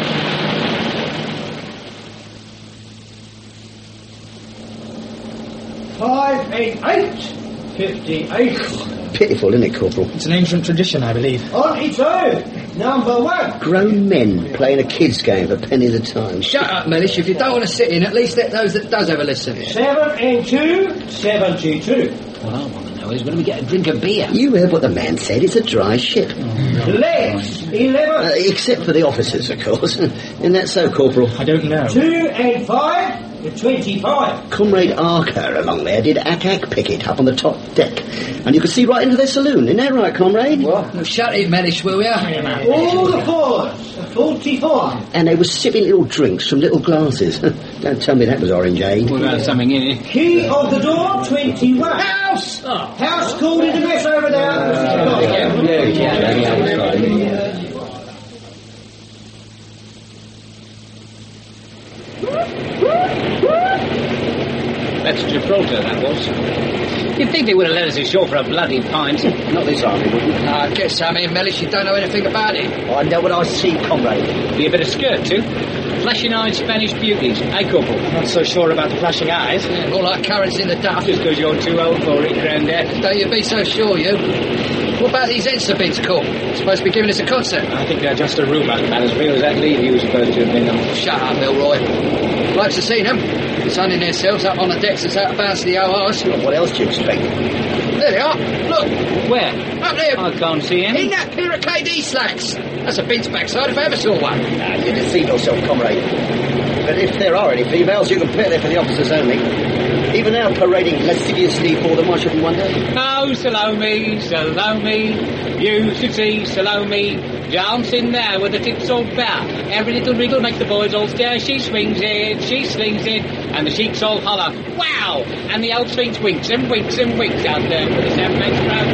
$588.58. Pitiful, isn't it, Corporal? It's an ancient tradition, I believe. On its own, number 1. Grown men playing a kids' game for pennies a time. Shut up, Mellish. If you don't want to sit in, at least let those that does have a listen. 7 and 2, 72. What I want to know is when we get a drink of beer. You heard what the man said. It's a dry ship. Legs, 11. Except for the officers, of course. Isn't that so, Corporal? I don't know. 2 and 5, With 25. Comrade Archer along there did ack picket up on the top deck. And you could see right into their saloon. Isn't that right, comrade? What? Well, shut it, Mellish, will ya? All the fours. A 44. And they were sipping little drinks from little glasses. Don't tell me that was orangeade. Well, there's something in it. Key of the door, 21. House! Oh. House called into mess over there. That's Gibraltar, that was. You'd think they would have let us ashore for a bloody pint. Not this army, wouldn't it? I guess, Mellish, you don't know anything about it. I know what I see, comrade. Be a bit of skirt, too. Flashing-eyed Spanish beauties. Hey, couple. Not so sure about the flashing eyes. Yeah, more like currants in the duff. Just because you're too old for it, Grandad. Don't you be so sure, you. What about these Ensabins called? Supposed to be giving us a concert. I think they're just a rumour. And as real as that lead he was supposed to have been on. Shut up, Milroy. Blokes have seen them. Sunning themselves up on the decks that's out of bounds to the ORs. What else do you expect? There they are. Look. Where? Up there. I can't see him. In that pier of KD slacks. That's a Bint's backside if I ever saw one. You deceive yourself, comrade. But if there are any females, you can bet they're for the officers only. Even now parading lasciviously for them, I shouldn't wonder. Oh, Salome, Salome, you should see Salome dancing there with the tips all bare. Every little wriggle makes the boys all stare. She swings it, she slings it, and the sheiks all holler, wow! And the old Sphinx winks and winks and winks out there for the 7 crowd.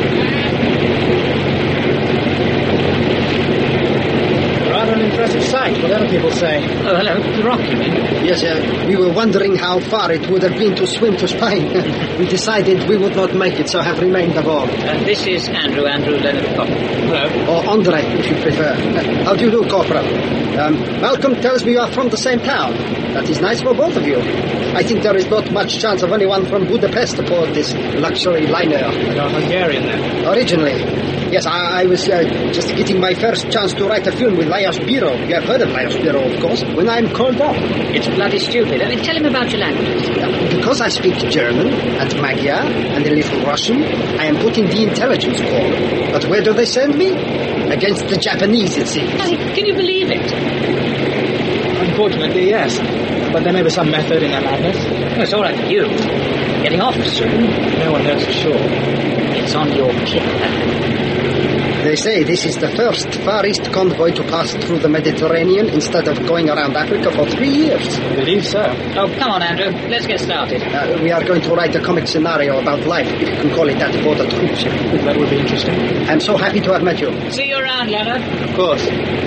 Rather an impressive sight, whatever people say. Oh, hello, the rock, you mean? Yes, we were wondering how far it would have been to swim to Spain. We decided we would not make it, so have remained aboard. This is Andrew Leonard Cobb. Hello. Or Andre, if you prefer. How do you do, Corporal? Malcolm tells me you are from the same town. That is nice for both of you. I think there is not much chance of anyone from Budapest aboard this luxury liner. You're Hungarian, then? Originally. Yes, I was just getting my first chance to write a film with Lajos Biro. You have heard of Lajos Biro, of course, when I'm called up. It's bloody stupid. I mean, tell him about your language. Because I speak German and Magyar and a little Russian, I am put in the intelligence corps. But where do they send me? Against the Japanese, it seems. Can you believe it? Unfortunately, yes. But there may be some method in their madness. Well, it's all right for you. Getting off soon. No one knows for sure. It's on your kit. They say this is the first Far East convoy to pass through the Mediterranean instead of going around Africa for 3 years. I believe so. Oh, come on, Andrew. Let's get started. We are going to write a comic scenario about life, if you can call it that, aboard a troop ship. That would be interesting. I'm so happy to have met you. See you around, Leonard. Of course.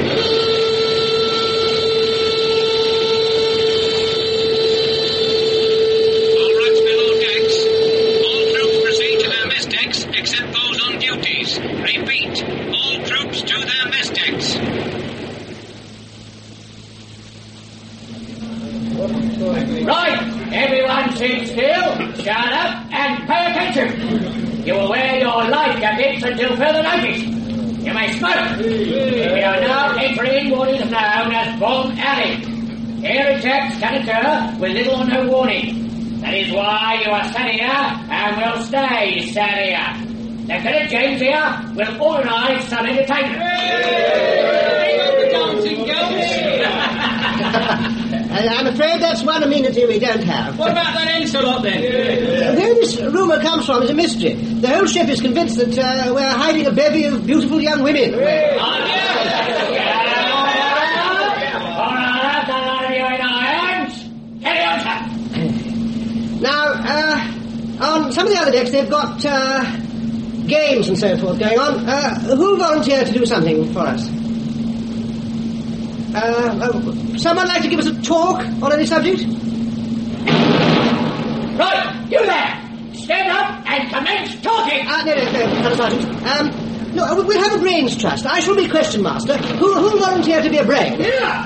Right, everyone sit still, shut up, and pay attention. You will wear your life jackets until further notice. You may smoke. We are now entering what is known as Bomb Alley. Here attacks can occur with little or no warning. That is why you are sat here and will stay sat here. Lieutenant James here will organise some entertainment. Dancing girls. I'm afraid that's one amenity we don't have. What about that Encelot, then? Where this rumour comes from is a mystery. The whole ship is convinced that we're hiding a bevy of beautiful young women. Now, on some of the other decks, they've got games and so forth going on. Who'll volunteer to do something for us? Someone like to give us a talk on any subject? Right, you there! Stand up and commence talking! No, Sergeant. No, we'll have a brains trust. I shall be question master. Who'll volunteer to be a brain? Yeah!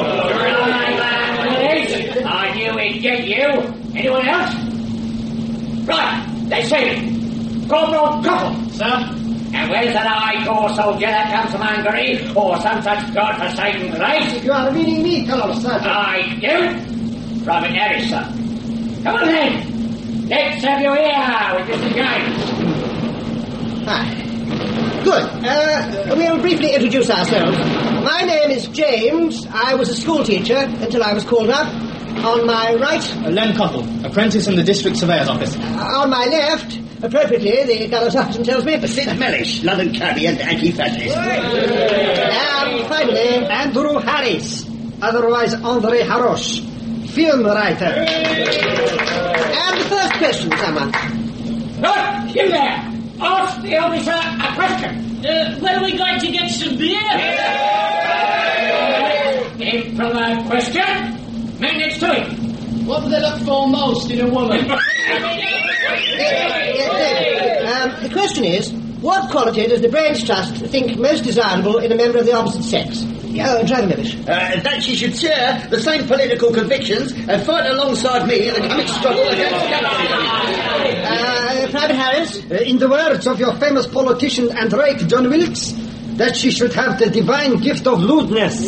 I knew he'd get you. Anyone else? Right, they say Corporal Couple. Sir? And where's that I-corps soldier that comes from Hungary or some such godforsaken place? You are meaning me, Colonel Sergeant. I do. Private Harris, sir. Come on then. Let's have you here with Mr. James. Good. We'll briefly introduce ourselves. My name is James. I was a school teacher until I was called up. On my right. Len Cottle, apprentice in the District Surveyor's Office. On my left, appropriately, the colour sergeant tells me. Sid Mellish, London cabbie and anti-fascist. And finally, Andrew Harris, otherwise André Harosh, film writer. And the first question, someone. Look, you there! Ask the officer a question. When are we going to get some beer? Improvised question. Man next to it. What do they look for most in a woman? The question is, what quality does the Brains Trust think most desirable in a member of the opposite sex? Driver Mellish. That she should share the same political convictions and fight alongside me in the coming struggle against capitalism. Private Harris. In the words of your famous politician and rake John Wilkes, that she should have the divine gift of lewdness.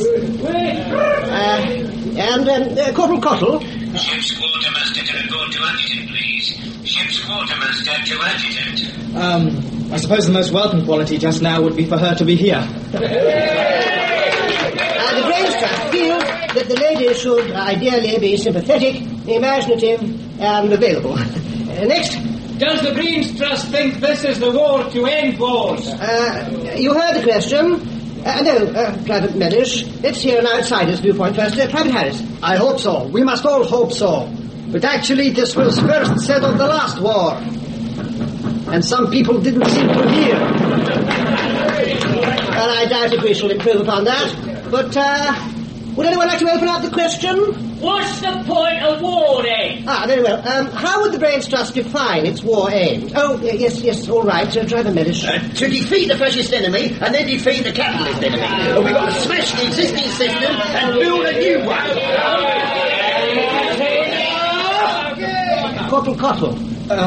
Corporal Cottle. Ship's quartermaster to report to adjutant, please. Ship's quartermaster to adjutant. I suppose the most welcome quality just now would be for her to be here. The Brains Trust feels that the lady should ideally be sympathetic, imaginative, and available. Next. Does the Brains Trust think this is the war to end wars? You heard the question. Private Mellish. Let's hear an outsider's viewpoint first. Private Harris. I hope so. We must all hope so. But actually, this was first said of the last war. And some people didn't seem to hear. Well, I doubt if we shall improve upon that. But, would anyone like to open up the question? What's the point of war, then? Very well. How would the Brains Trust define its war aims? Oh, yes, all right. Driver Mellish. To defeat the fascist enemy and then defeat the capitalist enemy. We've got to smash the existing system and build a new one. Corporal Cottle.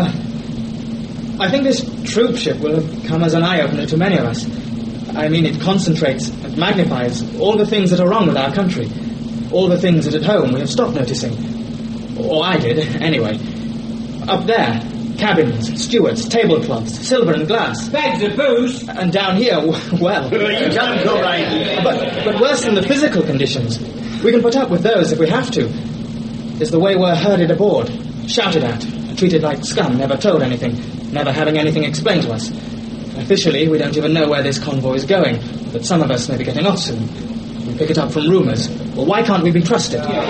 I think this troop ship will have come as an eye-opener to many of us. I mean, it concentrates and magnifies all the things that are wrong with our country. All the things that at home we have stopped noticing. Or I did, anyway. Up there, cabins, stewards, tablecloths, silver and glass. Bags of booze. And down here, well... You don't go right. But worse than the physical conditions, we can put up with those if we have to, is the way we're herded aboard, shouted at, treated like scum, never told anything, never having anything explained to us. Officially, we don't even know where this convoy is going, but some of us may be getting off soon. We pick it up from rumours. Well, why can't we be trusted? Shall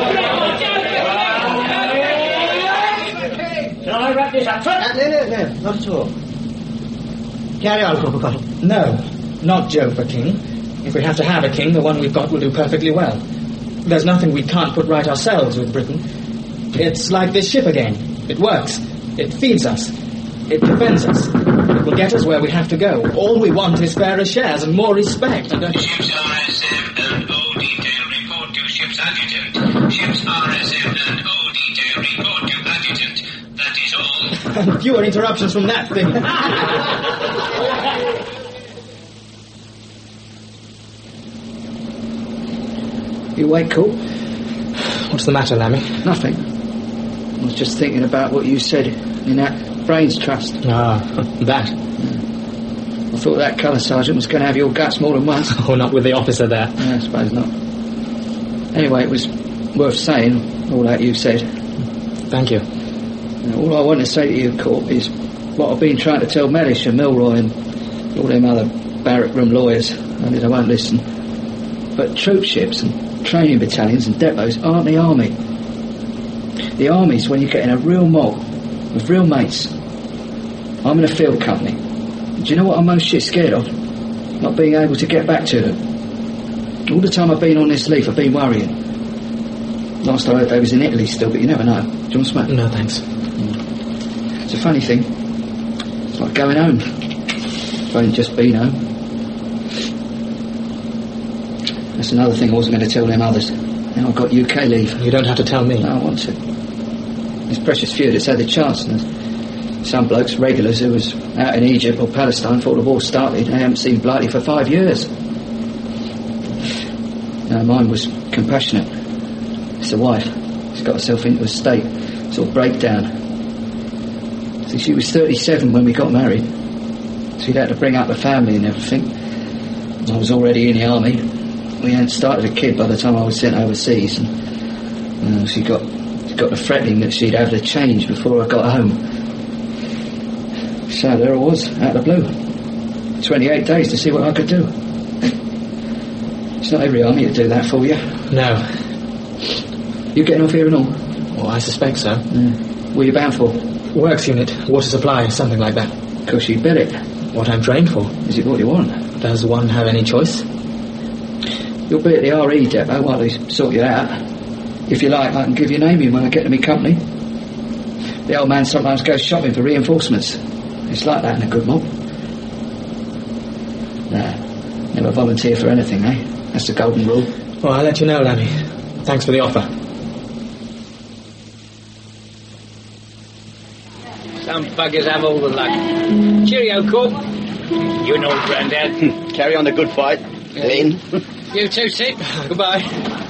I wrap this up? No, not at all. Carry on, Corporal Cottle. No, not Joe for king. If we have to have a king, the one we've got will do perfectly well. There's nothing we can't put right ourselves with Britain. It's like this ship again. It works. It feeds us. It defends us. It will get us where we have to go. All we want is fairer shares and more respect. Ship's RSM and O detail report to ship's adjutant. Ship's RSM and O detail report to adjutant. That is all. And fewer interruptions from that thing. You awake, Cool? What's the matter, Lammy? Nothing. I was just thinking about what you said in that Brains Trust. That. I thought that colour sergeant was going to have your guts more than once. Oh, not with the officer there. Yeah, I suppose not. Anyway, it was worth saying, all that you said. Thank you. All I want to say to you, Corp, is what I've been trying to tell Mellish and Milroy and all them other barrack room lawyers, only they won't listen. But troop ships and training battalions and depots aren't the army. The army's when you get in a real mob with real mates. I'm in a field company. Do you know what I'm most shit scared of? Not being able to get back to them. All the time I've been on this leaf, I've been worrying. Last I heard they was in Italy still, but you never know. Do you want smoke? No, thanks. It's a funny thing. It's like going home. If I hadn't just been home. That's another thing I wasn't going to tell them others. Now I've got UK leave. You don't have to tell me. No, I want to. There's precious few that's had the chance. And some blokes, regulars, who was out in Egypt or Palestine before the war started, they haven't seen Blighty for 5 years. No, mine was compassionate. It's the wife. She's got herself into a state, sort of breakdown. See, she was 37 when we got married. She'd had to bring up a family and everything. I was already in the army. We hadn't started a kid by the time I was sent overseas. And she got got to threatening that she'd have the change before I got home. So there I was, out of the blue. 28 days to see what I could do. It's not every army to do that for you. No. You getting off here and all? Well, I suspect so. Where you bound for? Works unit, water supply, something like that. Of course you bet it. What I'm trained for. Is it what you want? Does one have any choice? You'll be at the RE depot while they sort you out. If you like, I can give your name in when I get to me company. The old man sometimes goes shopping for reinforcements. It's like that in a good mob. Nah, never volunteer for anything, eh? That's the golden rule. Well, I'll let you know, Lammy. Thanks for the offer. Some buggers have all the luck. Cheerio, Corp. You know, Grandad. Carry on the good fight, Lynn. You too, Sid. Goodbye.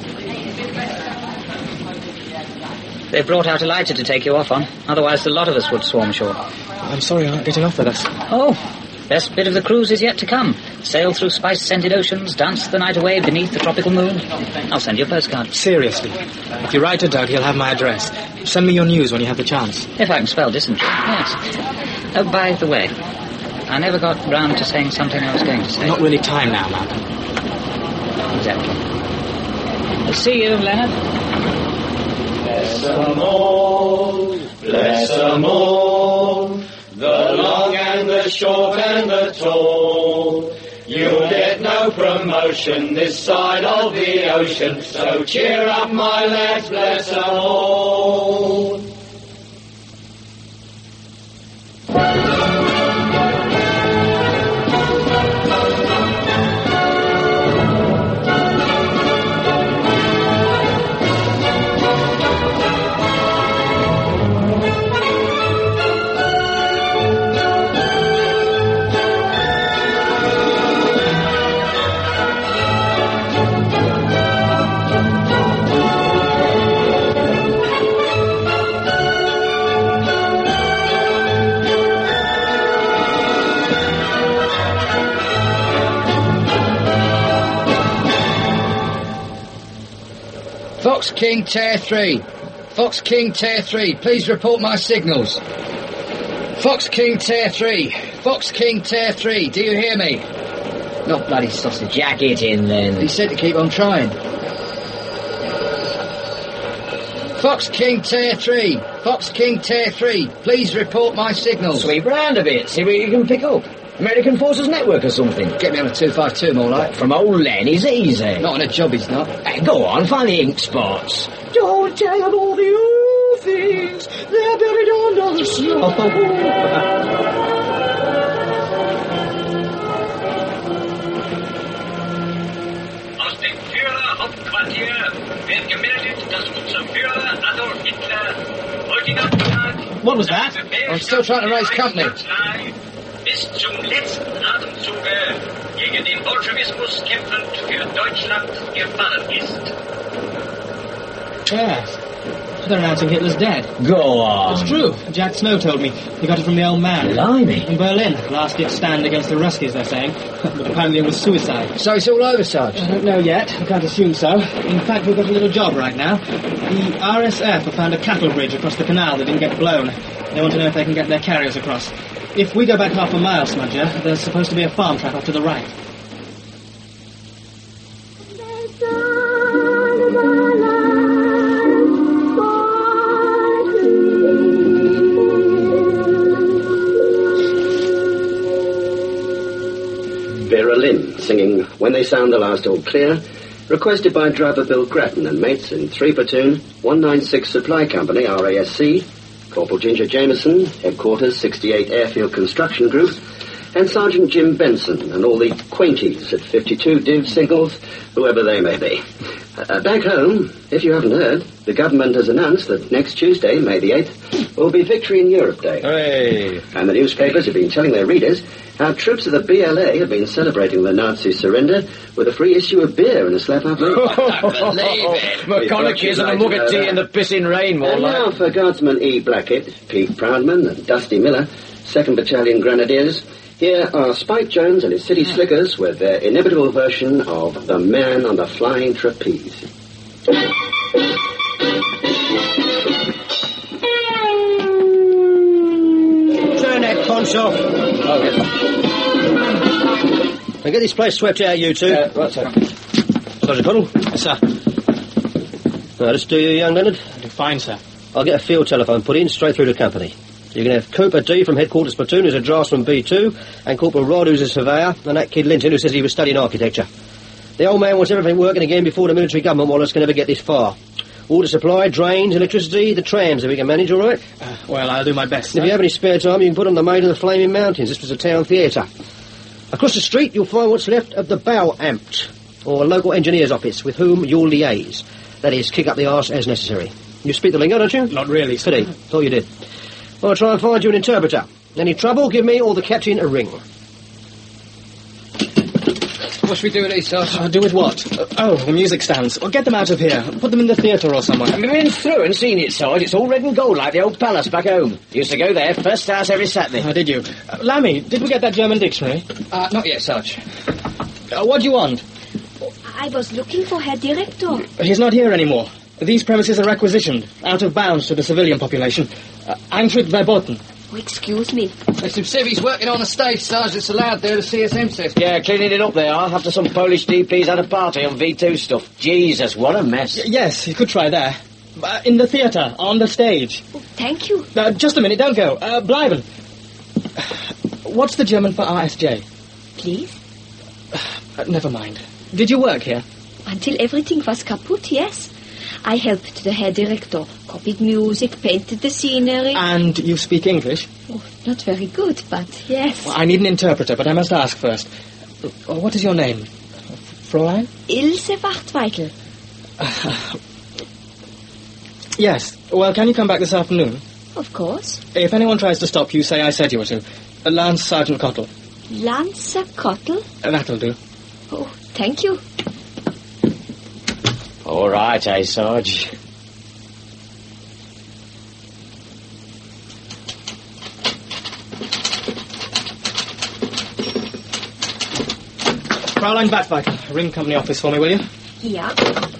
They brought out a lighter to take you off on. Otherwise, the lot of us would swarm ashore. I'm sorry you're not getting off with us. Oh, best bit of the cruise is yet to come. Sail through spice-scented oceans, dance the night away beneath the tropical moon. I'll send you a postcard. Seriously. If you write to Doug, he'll have my address. Send me your news when you have the chance. If I can spell dysentery, yes. Oh, by the way, I never got round to saying something I was going to say. Not really time now, Malcolm. Exactly. I'll see you, Leonard. Bless them all, bless them all, the long and the short and the tall. You'll get no promotion this side of the ocean, so cheer up, my lads, bless them all. Fox King Tear 3. Fox King Tear 3. Please report my signals. Fox King Tear 3. Fox King Tear 3. Do you hear me? Not bloody sausage. Jack it in, then. He said to keep on trying. Fox King Tear 3. Fox King Tear 3. Please report my signals. Sweep round a bit. See what you can pick up. American Forces Network or something. Get me on a 252, more like. From old Len, he's easy. Not on a job, he's not. Hey, go on, find the ink spots. Don't tell them all the old things. They're buried under the snow. Aus dem Führerhauptquartier wird gemeldet, dass unser Führer Adolf Hitler heute Nachmittag... What was that? I'm still trying to raise company. Bis zum letzten Atemzuge gegen den Bolschewismus kämpfend für Deutschland gefallen ist. Yes. They're announcing Hitler's dead. Go on. It's true. Jack Snow told me. He got it from the old man. Blimey. In Berlin. Last ditch stand against the Ruskies, they're saying. But apparently it was suicide. So it's all over, Sarge? I don't know yet. I can't assume so. In fact, we've got a little job right now. The RSF have found a cattle bridge across the canal that didn't get blown. They want to know if they can get their carriers across. If we go back half a mile, Smudger, there's supposed to be a farm track off to the right. Vera Lynn singing When They Sound the Last All Clear, requested by driver Bill Grattan and mates in 3 Platoon, 196 Supply Company, RASC, Corporal Ginger Jameson, Headquarters 68 Airfield Construction Group, and Sergeant Jim Benson and all the quainties at 52 Div Singles, whoever they may be. Back home, if you haven't heard, the government has announced that next Tuesday, May the 8th, will be Victory in Europe Day. Hey. And the newspapers have been telling their readers how troops of the BLA have been celebrating the Nazi surrender with a free issue of beer and a slap-up ring. Believe it. McConaughey's and a mug of tea in the pissing rain, more and like. now for Guardsman E. Blackett, Pete Proudman and Dusty Miller, 2nd Battalion Grenadiers. Here are Spike Jones and his City Slickers with their inimitable version of The Man on the Flying Trapeze. on, sir. Now get this place swept out, you two. Right, sir. Sergeant Connell? Yes, sir. Now, let's do you, young Leonard. Fine, sir. I'll get a field telephone put in straight through the company. You can have Cooper D from headquarters platoon, who's a draftsman B2, and Corporal Rod, who's a surveyor, and that kid Linton, who says he was studying architecture. The old man wants everything working again before the military government Wallace can ever get this far. Water supply, drains, electricity, the trams, if we can manage, all right? Well, I'll do my best, sir. If you have any spare time, you can put on the Maid of the Flaming Mountains. This was a town theatre. Across the street, you'll find what's left of the Bauamt, or a local engineer's office, with whom you'll liaise. That is, kick up the arse as necessary. You speak the lingo, don't you? Not really, sir. Pity. Thought you did. I'll try and find you an interpreter. Any trouble, give me or the captain a ring. What should we do with these, Sarge? Do with what? The music stands. Well, get them out of here. Put them in the theatre or somewhere. Have you been through and seen it, Sarge? It's all red and gold like the old palace back home. Used to go there, first house every Saturday. Oh, did you? Lammy, did we get that German dictionary? Not yet, Sarge. What do you want? I was looking for Herr Director. He's not here anymore. These premises are requisitioned, out of bounds to the civilian population. Eintritt verboten. Oh, excuse me. There's some civvies working on the stage, Sarge. It's allowed there, the CSM says. Yeah, cleaning it up they are, after some Polish DPs had a party on V2 stuff. Jesus, what a mess. Yes, you could try there. In the theatre, on the stage. Oh, thank you. Just a minute, don't go. Bleiben. What's the German for RSJ? Please? Never mind. Did you work here? Until everything was kaput, yes. I helped the Herr Director, copied music, painted the scenery. And you speak English? Oh, not very good, but yes. Well, I need an interpreter, but I must ask first. What is your name? Fräulein? Ilse Wachtweikel. Yes. Well, can you come back this afternoon? Of course. If anyone tries to stop you, say I said you were to. Lance Sergeant Cottle. Lancer Cottle? That'll do. Oh, thank you. All right, Sarge. Fräulein Wachtweikel, ring company office for me, will you? Ja.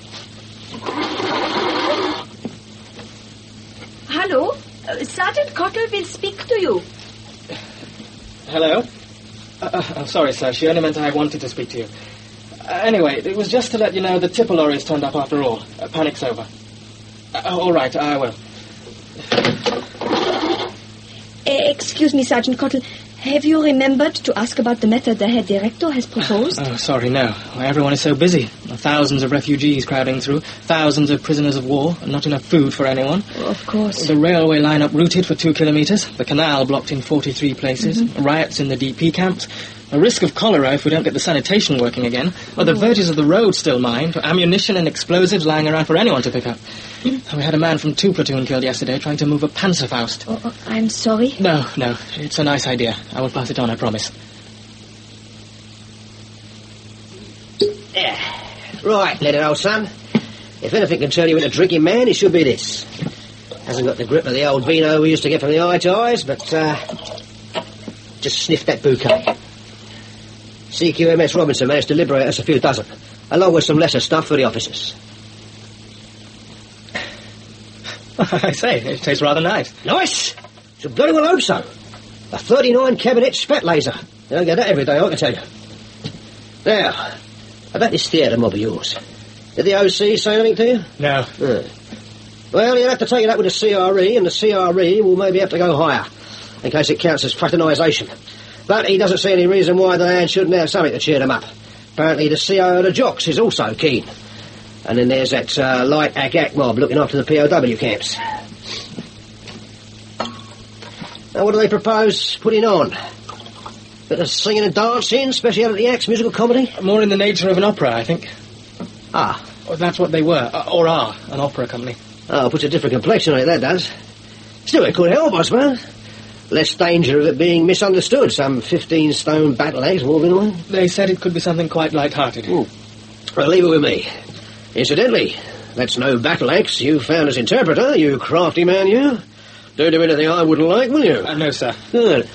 Hallo? Sergeant Cottle will speak to you. Hello? I'm sorry, sir. She only meant I wanted to speak to you. Anyway, it was just to let you know the tipper lorry's turned up after all. Panic's over. All right, I will. Excuse me, Sergeant Cottle. Have you remembered to ask about the method the Herr Director has proposed? Oh, sorry, no. Everyone is so busy. Thousands of refugees crowding through, thousands of prisoners of war, and not enough food for anyone. Of course. The railway line uprooted for 2 kilometres, the canal blocked in 43 places, riots in the DP camps, a risk of cholera if we don't get the sanitation working again, or the verges of the road still mined, ammunition and explosives lying around for anyone to pick up. We had a man from 2 platoon killed yesterday trying to move a Panzerfaust. Oh, I'm sorry. No, it's a nice idea. I will pass it on, I promise. Right, Leonard, old son. If anything can turn you into a drinking man, it should be this. Hasn't got the grip of the old vino we used to get from the eye-to-eyes, but, just sniff that bouquet. CQMS Robinson managed to liberate us a few dozen, along with some lesser stuff for the officers. I say, it tastes rather nice. Nice? So bloody well hope so. A 39 cabinet spat laser. You don't get that every day, I can tell you. Now, about this theatre mob of yours. Did the OC say anything to you? No. Well, you'll have to take it up with the CRE, and the CRE will maybe have to go higher, in case it counts as fraternisation. But he doesn't see any reason why the land shouldn't have something to cheer them up. Apparently the CO of the Jocks is also keen. And then there's that light ACAC mob looking after the POW camps. Now, what do they propose putting on? Bit of singing and dancing, speciality acts, musical comedy? More in the nature of an opera, I think. Ah. Well, that's what they were, or are, an opera company. Oh, puts a different complexion on it, that does. Still, it could help, I suppose. Less danger of it being misunderstood. Some 15-stone battle axe woven away. They said it could be something quite light-hearted. Well, leave it with me. Incidentally, that's no battle axe you found as interpreter, you crafty man, you. Don't do anything I wouldn't like, will you? No, sir. Good.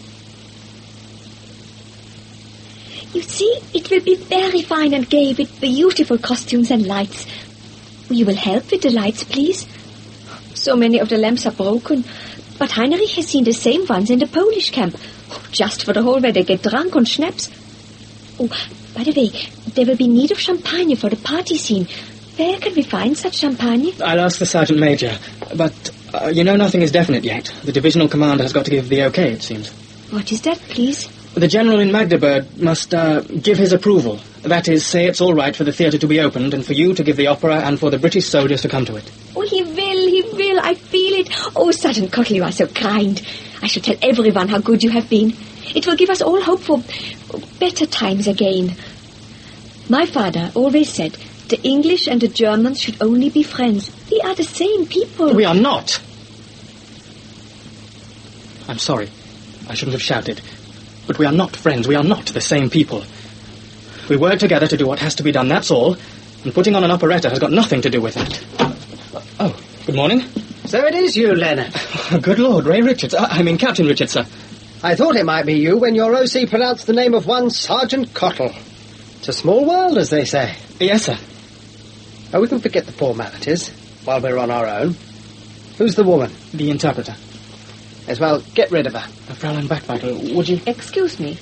You see, it will be very fine and gay with beautiful costumes and lights. You will help with the lights, please? So many of the lamps are broken. But Heinrich has seen the same ones in the Polish camp. Just for the whole way they get drunk on schnapps. Oh, by the way, there will be need of champagne for the party scene. Where can we find such champagne? I'll ask the Sergeant Major, but nothing is definite yet. The divisional commander has got to give the okay, it seems. What is that, please? The general in Magdeburg must give his approval. That is, say it's all right for the theatre to be opened and for you to give the opera and for the British soldiers to come to it. Oh, he will, I feel it. Oh, Sergeant Cottle, you are so kind. I shall tell everyone how good you have been. It will give us all hope for better times again. My father always said the English and the Germans should only be friends. We are the same people. We are not. I'm sorry. I shouldn't have shouted. But we are not friends. We are not the same people. We work together to do what has to be done, that's all. And putting on an operetta has got nothing to do with that. Oh, good morning. So it is you, Leonard. Good Lord, Ray Richards. I mean Captain Richards, sir. I thought it might be you when your OC pronounced the name of one Sergeant Cottle. It's a small world, as they say. Yes, sir. Oh, we can forget the formalities while we're on our own. Who's the woman? The interpreter. As well, get rid of her. Fraulein Backbeitel, would you... Excuse me.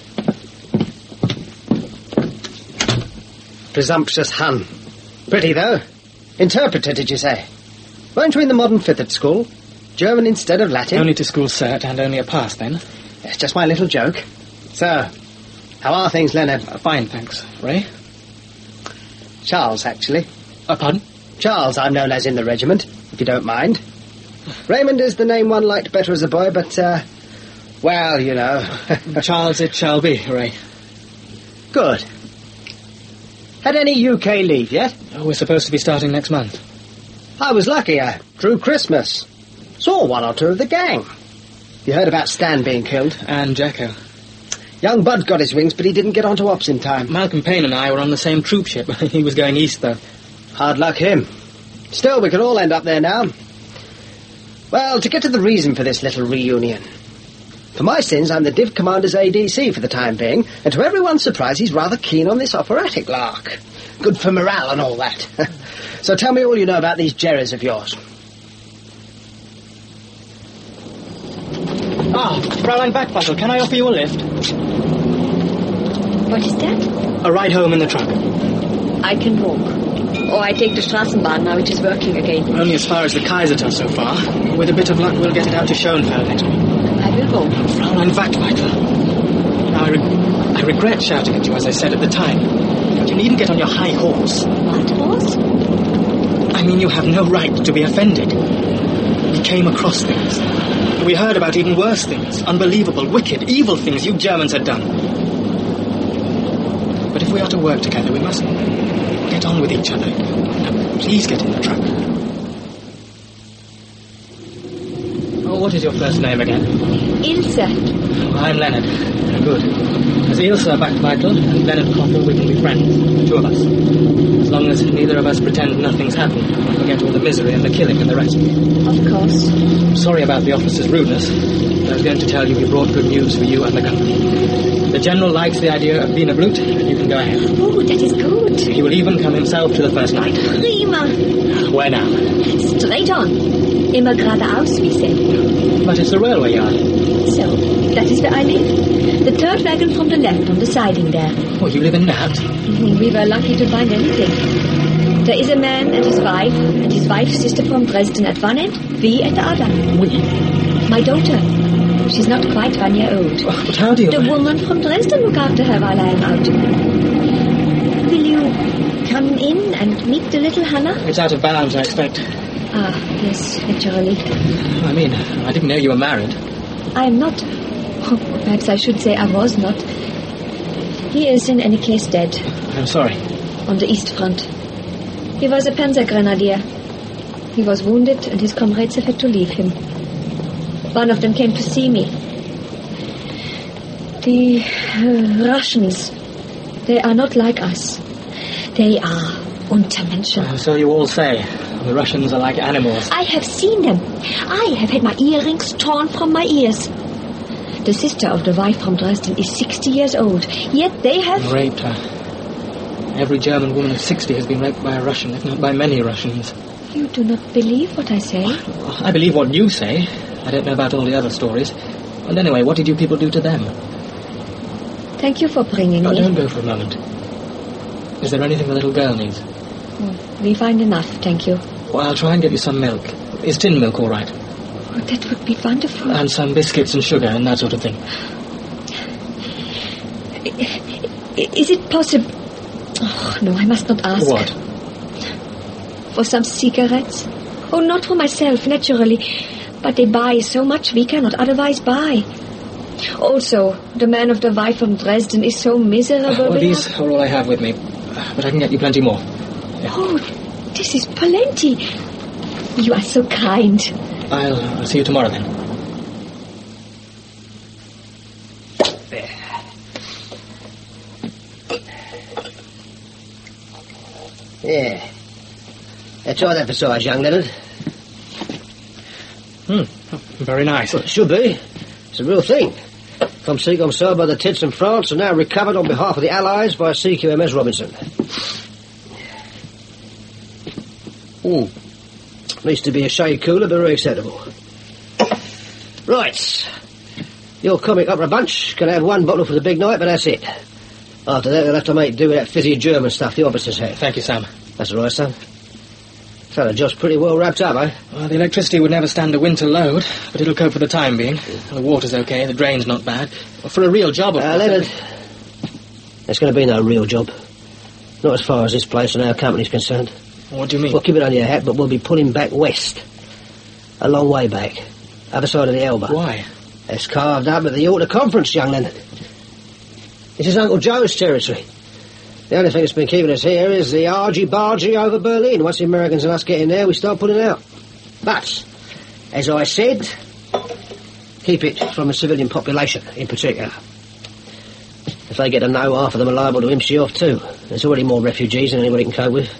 Presumptuous Hun. Pretty, though. Interpreter, did you say? Weren't you in the modern fifth at school? German instead of Latin? Only to school cert and only a pass, then. It's just my little joke. So, how are things, Leonard? Fine, thanks. Ray? Charles, actually. Pardon? Charles, I'm known as in the regiment, if you don't mind. Raymond is the name one liked better as a boy, but, well, you know. Charles it shall be, Ray. Good. Had any UK leave yet? Oh, we're supposed to be starting next month. I was lucky. I drew Christmas. Saw one or two of the gang. You heard about Stan being killed? And Jacko. Young Bud got his wings, but he didn't get onto ops in time. Malcolm Payne and I were on the same troop ship. He was going east, though. Hard luck him. Still, we could all end up there now. Well, to get to the reason for this little reunion. For my sins, I'm the Div Commander's ADC for the time being, and to everyone's surprise, he's rather keen on this operatic lark. Good for morale and all that. So tell me all you know about these Jerrys of yours. Fraulein Backbottle, can I offer you a lift? What is that? A ride home in the truck. I can walk. Or I take the Straßenbahn now it is working again. Only as far as the Kaisertor so far. With a bit of luck, we'll get it out to Schoenfeld next week. I will go. Fraulein Wachtmeister. Now, I regret shouting at you, as I said at the time. But you needn't get on your high horse. What horse? I mean, you have no right to be offended. We came across things. We heard about even worse things. Unbelievable, wicked, evil things you Germans had done. But if we are to work together, we must get on with each other. Now, please get in the truck. Oh, what is your first name again? Ilse. I'm Leonard. Good. As Ilse Backbeitel and Leonard Cottle, we can be friends. Two of us. As long as neither of us pretend nothing's happened and forget all the misery and the killing and the rest. Of course. I'm sorry about the officer's rudeness. I was going to tell you he brought good news for you and the company. The General likes the idea of Wiener Blut, and you can go ahead. Oh, that is good. He will even come himself to the first night. Prima. Where now? Straight on. Immer geradeaus, we say. But it's the railway yard. So, that is where I live. The third wagon from the left on the siding there. Oh, you live in that? We were lucky to find anything. There is a man and his wife's sister from Dresden at one end, we at the other. We? My daughter. She's not quite 1 year old. Oh, but how do you... The woman from Dresden look after her while I am out. Will you come in and meet the little Hannah? It's out of bounds, I expect. Ah, yes, naturally. I mean, I didn't know you were married. I am not. Oh, perhaps I should say I was not. He is in any case dead. I'm sorry. On the East Front. He was a Panzer Grenadier. He was wounded and his comrades have had to leave him. One of them came to see me. The Russians, they are not like us. They are Untermenschen. So you all say. The Russians are like animals. I have seen them. I have had my earrings torn from my ears. The sister of the wife from Dresden is 60 years old. Yet they have... Raped her. Every German woman of 60 has been raped by a Russian, if not by many Russians. You do not believe what I say? I believe what you say. I don't know about all the other stories. And anyway, what did you people do to them? Thank you for bringing me. Don't go for a moment. Is there anything the little girl needs? We find enough, thank you. Well, I'll try and get you some milk. Is tin milk all right? Oh, that would be wonderful. And some biscuits and sugar and that sort of thing. Is it possible... Oh, no, I must not ask. What? For some cigarettes? Oh, not for myself, naturally. But they buy so much we cannot otherwise buy. Also, the man of the wife from Dresden is so miserable. Well, these are all I have with me. But I can get you plenty more. Yeah. Oh, this is plenty. You are so kind. I'll see you tomorrow then. Yeah. Try that besides, young Leonard. Very nice. Well, it should be. It's a real thing. From sea comme ça by the tits in France and now recovered on behalf of the Allies by CQMS Robinson. Needs to be a shade cooler, but very acceptable. Right. Your comic opera bunch can have one bottle for the big night, but that's it. After that, they'll have to make do with that fizzy German stuff the officers have. Thank you, Sam. That's all right, son. So the job's pretty well wrapped up, eh? Well, the electricity would never stand a winter load, but it'll cope for the time being. The water's okay, the drain's not bad. Well, for a real job, of course... Leonard, there's going to be no real job. Not as far as this place and our company's concerned. What do you mean? Well, keep it on your hat, but we'll be pulling back west. A long way back. Other side of the Elbe. Why? It's carved up at the Alta Conference, young Leonard. This is Uncle Joe's territory. The only thing that's been keeping us here is the argy-bargy over Berlin. Once the Americans and us get in there, we start pulling out. But, as I said, keep it from the civilian population in particular. If they get to know, half of them are liable to imp you off too. There's already more refugees than anybody can cope with.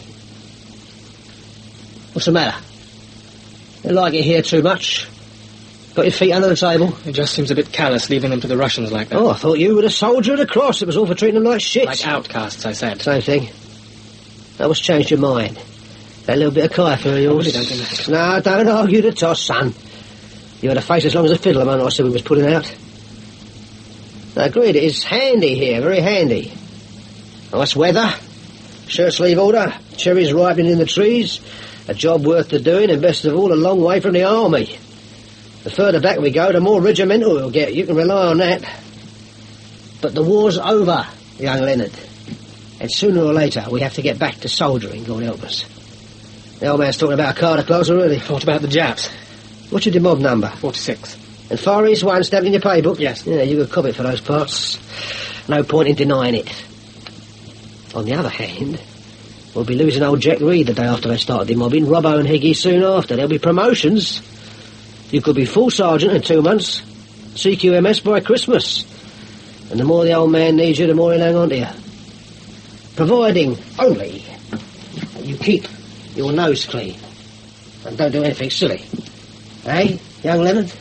What's the matter? You like it here too much? Got your feet under the table? It just seems a bit callous leaving them to the Russians like that. Oh, I thought you were a soldier of the cross. It was all for treating them like shit. Like outcasts, I said. Same thing. Now what's changed your mind? That little bit of kaifer of yours? I really don't think that's... No, don't argue the toss, son. You had a face as long as a fiddle, man. I said we was putting out. I agreed, it is handy here, very handy. Nice weather, shirt sleeve order, cherries ripening in the trees, a job worth the doing, and best of all, a long way from the army. The further back we go, the more regimental we'll get. You can rely on that. But the war's over, young Leonard. And sooner or later, we have to get back to soldiering, God help us. The old man's talking about Carter Close already. What about the Japs? What's your demob number? 46. And Far East 1 stamped in your paybook? Yes. Yeah, you could cop it for those parts. No point in denying it. On the other hand, we'll be losing old Jack Reed the day after they start demobbing. Robbo and Higgy soon after. There'll be promotions. You could be full sergeant in 2 months. CQMS by Christmas. And the more the old man needs you, the more he'll hang on to you. Providing only you keep your nose clean. And don't do anything silly. Eh, young Leonard?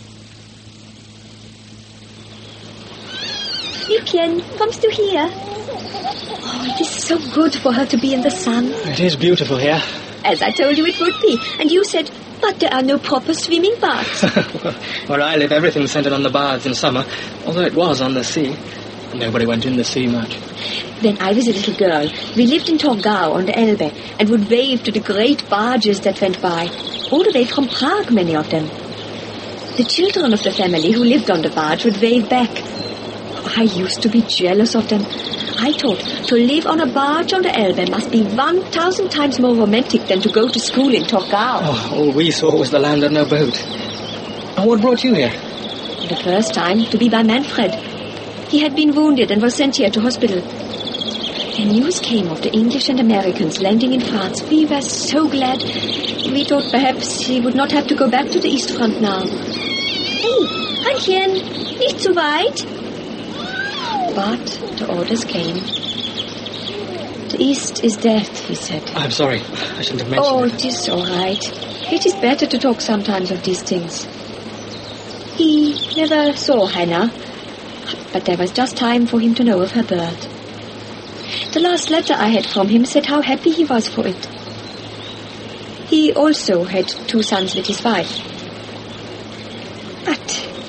Liebchen, kommst du hier? Oh, it is so good for her to be in the sun. It is beautiful here. As I told you it would be. And you said, but there are no proper swimming baths. Where I live, everything's centred on the baths in summer, although it was on the sea. Nobody went in the sea much. When I was a little girl, we lived in Torgau on the Elbe and would wave to the great barges that went by, all the way from Prague, many of them. The children of the family who lived on the barge would wave back. I used to be jealous of them. I thought to live on a barge on the Elbe must be 1,000 times more romantic than to go to school in Torgau. Oh, all we saw was the land and no boat. And what brought you here? The first time to be by Manfred. He had been wounded and was sent here to hospital. When news came of the English and Americans landing in France, we were so glad. We thought perhaps he would not have to go back to the East Front now. Hey, Hannchen, nicht zu weit. But the orders came. The East is dead, he said. I'm sorry. I shouldn't have mentioned it. Oh, it is all right. It is better to talk sometimes of these things. He never saw Hannah, but there was just time for him to know of her birth. The last letter I had from him said how happy he was for it. He also had 2 sons with his wife.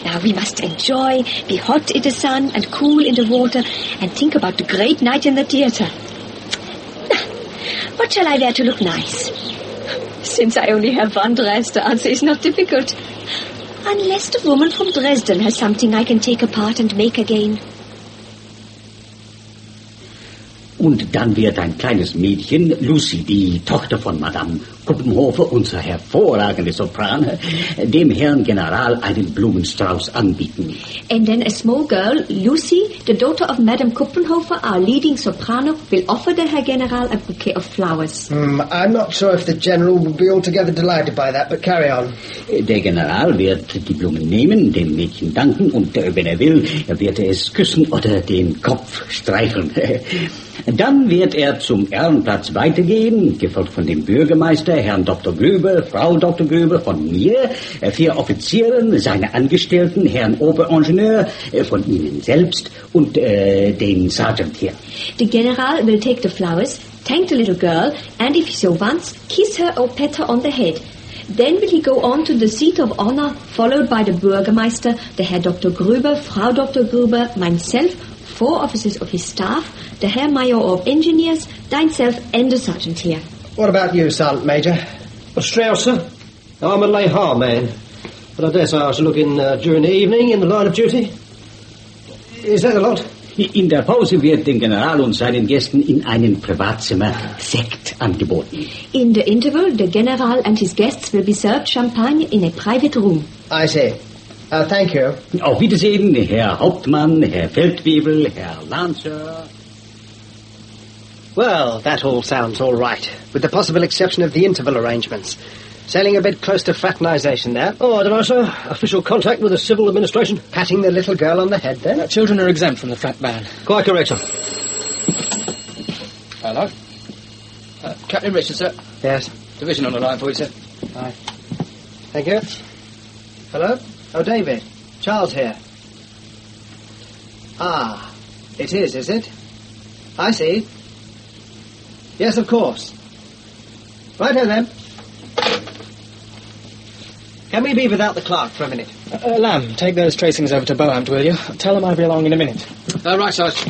Now we must enjoy, be hot in the sun and cool in the water, and think about the great night in the theatre. What shall I wear to look nice? Since I only have one dress, the answer is not difficult. Unless the woman from Dresden has something I can take apart and make again. Und dann wird ein kleines Mädchen, Lucy, die Tochter von Madame Kuppenhofer, unser hervorragende Sopran, dem Herrn General einen Blumenstrauß anbieten. And then a small girl, Lucy, the daughter of Madame Kuppenhofer, our leading soprano, will offer the Herr General a bouquet of flowers. I'm not sure if the General will be altogether delighted by that, but carry on. Der General wird die Blumen nehmen, dem Mädchen danken und, wenn er will, wird er es küssen oder den Kopf streicheln. Dann wird er zum Ehrenplatz weitergehen, gefolgt von dem Bürgermeister, Herrn Dr. Grüber, Frau Dr. Grüber, von mir, 4 Offizieren, seine Angestellten, Herrn Oberingenieur, von Ihnen selbst und den Sergeant hier. The General will take the flowers, thank the little girl, and if he so wants, kiss her or pet her on the head. Then will he go on to the seat of honor, followed by the Bürgermeister, the Herr Dr. Grüber, Frau Dr. Grüber, myself, 4 officers of his staff, the Herr Major of Engineers, thyself, and the sergeant here. What about you, Sergeant Major? A Strauss, sir. I'm a lay harm man, but I dare say I shall look in during the evening in the line of duty. Is that a lot? In der Pause wird dem General und seinen Gästen in einem Privatzimmer Sekt angeboten. In the interval, the General and his guests will be served champagne in a private room. I see. Thank you. Auf Wiedersehen, Herr Hauptmann, Herr Feldwebel, Herr Lancer. Well, that all sounds all right, with the possible exception of the interval arrangements. Sailing a bit close to fraternization there. Oh, I don't know, sir. Official contact with the civil administration. Patting the little girl on the head, then? Children are exempt from the frat ban. Quite correct, sir. Hello? Captain Richard, sir. Yes. Division on the line for you, sir. Aye. Thank you. Hello? Oh, David. Charles here. Ah, it is it? I see. Yes, of course. Righto then. Can we be without the clerk for a minute? Lamb, take those tracings over to Boamt, will you? Tell them I'll be along in a minute. Right, Sarge.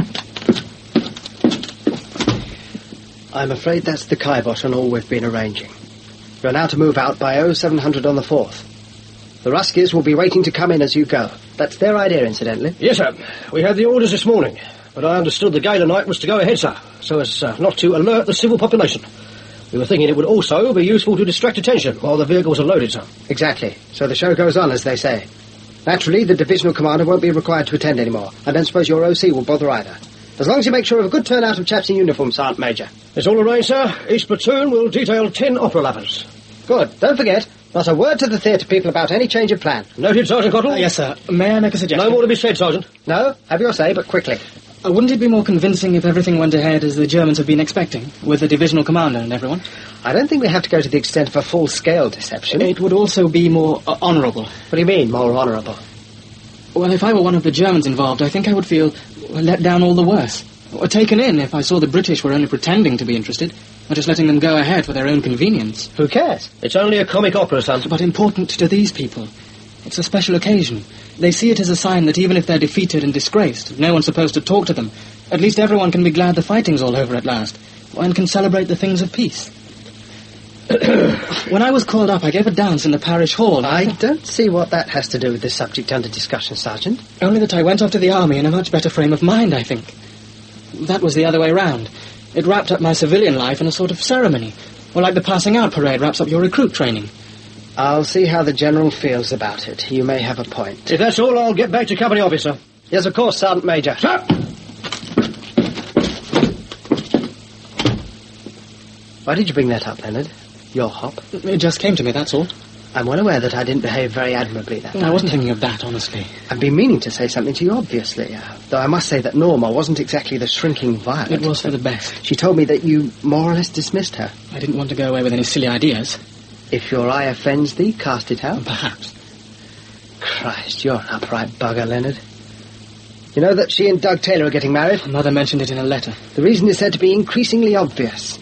I'm afraid that's the kibosh on all we've been arranging. We're now to move out by 0700 on the 4th. The Ruskies will be waiting to come in as you go. That's their idea, incidentally. Yes, sir. We had the orders this morning, but I understood the gala night was to go ahead, sir, so as not to alert the civil population. We were thinking it would also be useful to distract attention while the vehicles are loaded, sir. Exactly. So the show goes on, as they say. Naturally, the divisional commander won't be required to attend anymore. I don't suppose your OC will bother either. As long as you make sure of a good turnout of chaps in uniform, Sergeant Major. It's all arranged, sir. Each platoon will detail 10 opera lovers. Good. Don't forget, not a word to the theatre people about any change of plan. Noted, Sergeant Cottle? Yes, sir. May I make a suggestion? No more to be said, Sergeant. No? Have your say, but quickly. Wouldn't it be more convincing if everything went ahead as the Germans have been expecting, with the divisional commander and everyone? I don't think we have to go to the extent of a full-scale deception. It would also be more honourable. What do you mean, more honourable? Well, if I were one of the Germans involved, I think I would feel let down all the worse. Or taken in if I saw the British were only pretending to be interested, or just letting them go ahead for their own convenience. Who cares? It's only a comic opera, son. But important to these people. It's a special occasion. They see it as a sign that even if they're defeated and disgraced, no one's supposed to talk to them. At least everyone can be glad the fighting's all over at last, and can celebrate the things of peace. When I was called up, I gave a dance in the parish hall. I don't see what that has to do with the subject under discussion, Sergeant. Only that I went off to the army in a much better frame of mind, I think. That was the other way round. It wrapped up my civilian life in a sort of ceremony, or like the passing out parade wraps up your recruit training. I'll see how the General feels about it. You may have a point. If that's all, I'll get back to company officer. Yes, of course, Sergeant Major. Sir! Why did you bring that up, Leonard? Your hop? It just came to me, that's all. I'm well aware that I didn't behave very admirably that night. I wasn't thinking of that, honestly. I've been meaning to say something to you, obviously. Though I must say that Norma wasn't exactly the shrinking violet. It was for the best. She told me that you more or less dismissed her. I didn't want to go away with any silly ideas. If your eye offends thee, cast it out. Perhaps. Christ, you're an upright bugger, Leonard. You know that she and Doug Taylor are getting married? Mother mentioned it in a letter. The reason is said to be increasingly obvious.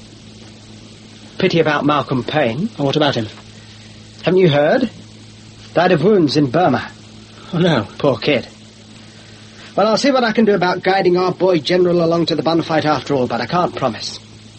Pity about Malcolm Payne. Oh, what about him? Haven't you heard? Died of wounds in Burma. Oh, no. Poor kid. Well, I'll see what I can do about guiding our boy General along to the bun fight after all, but I can't promise.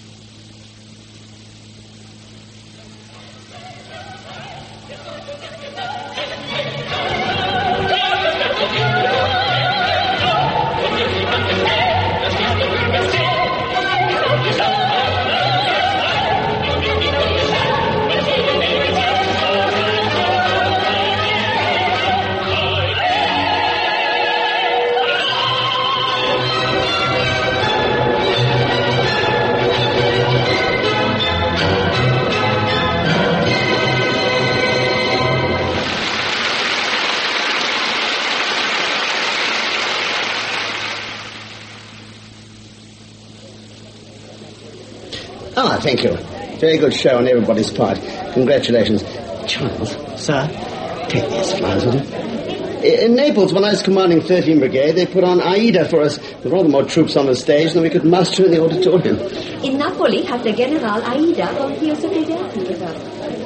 Ah, thank you. Very good show on everybody's part. Congratulations. Charles. Sir? Take these flowers, will you? In Naples, when I was commanding 13th Brigade, they put on Aida for us. There were all the more troops on the stage than we could muster in the auditorium. In Napoli hat der General Aida von Pius Fidel gesagt.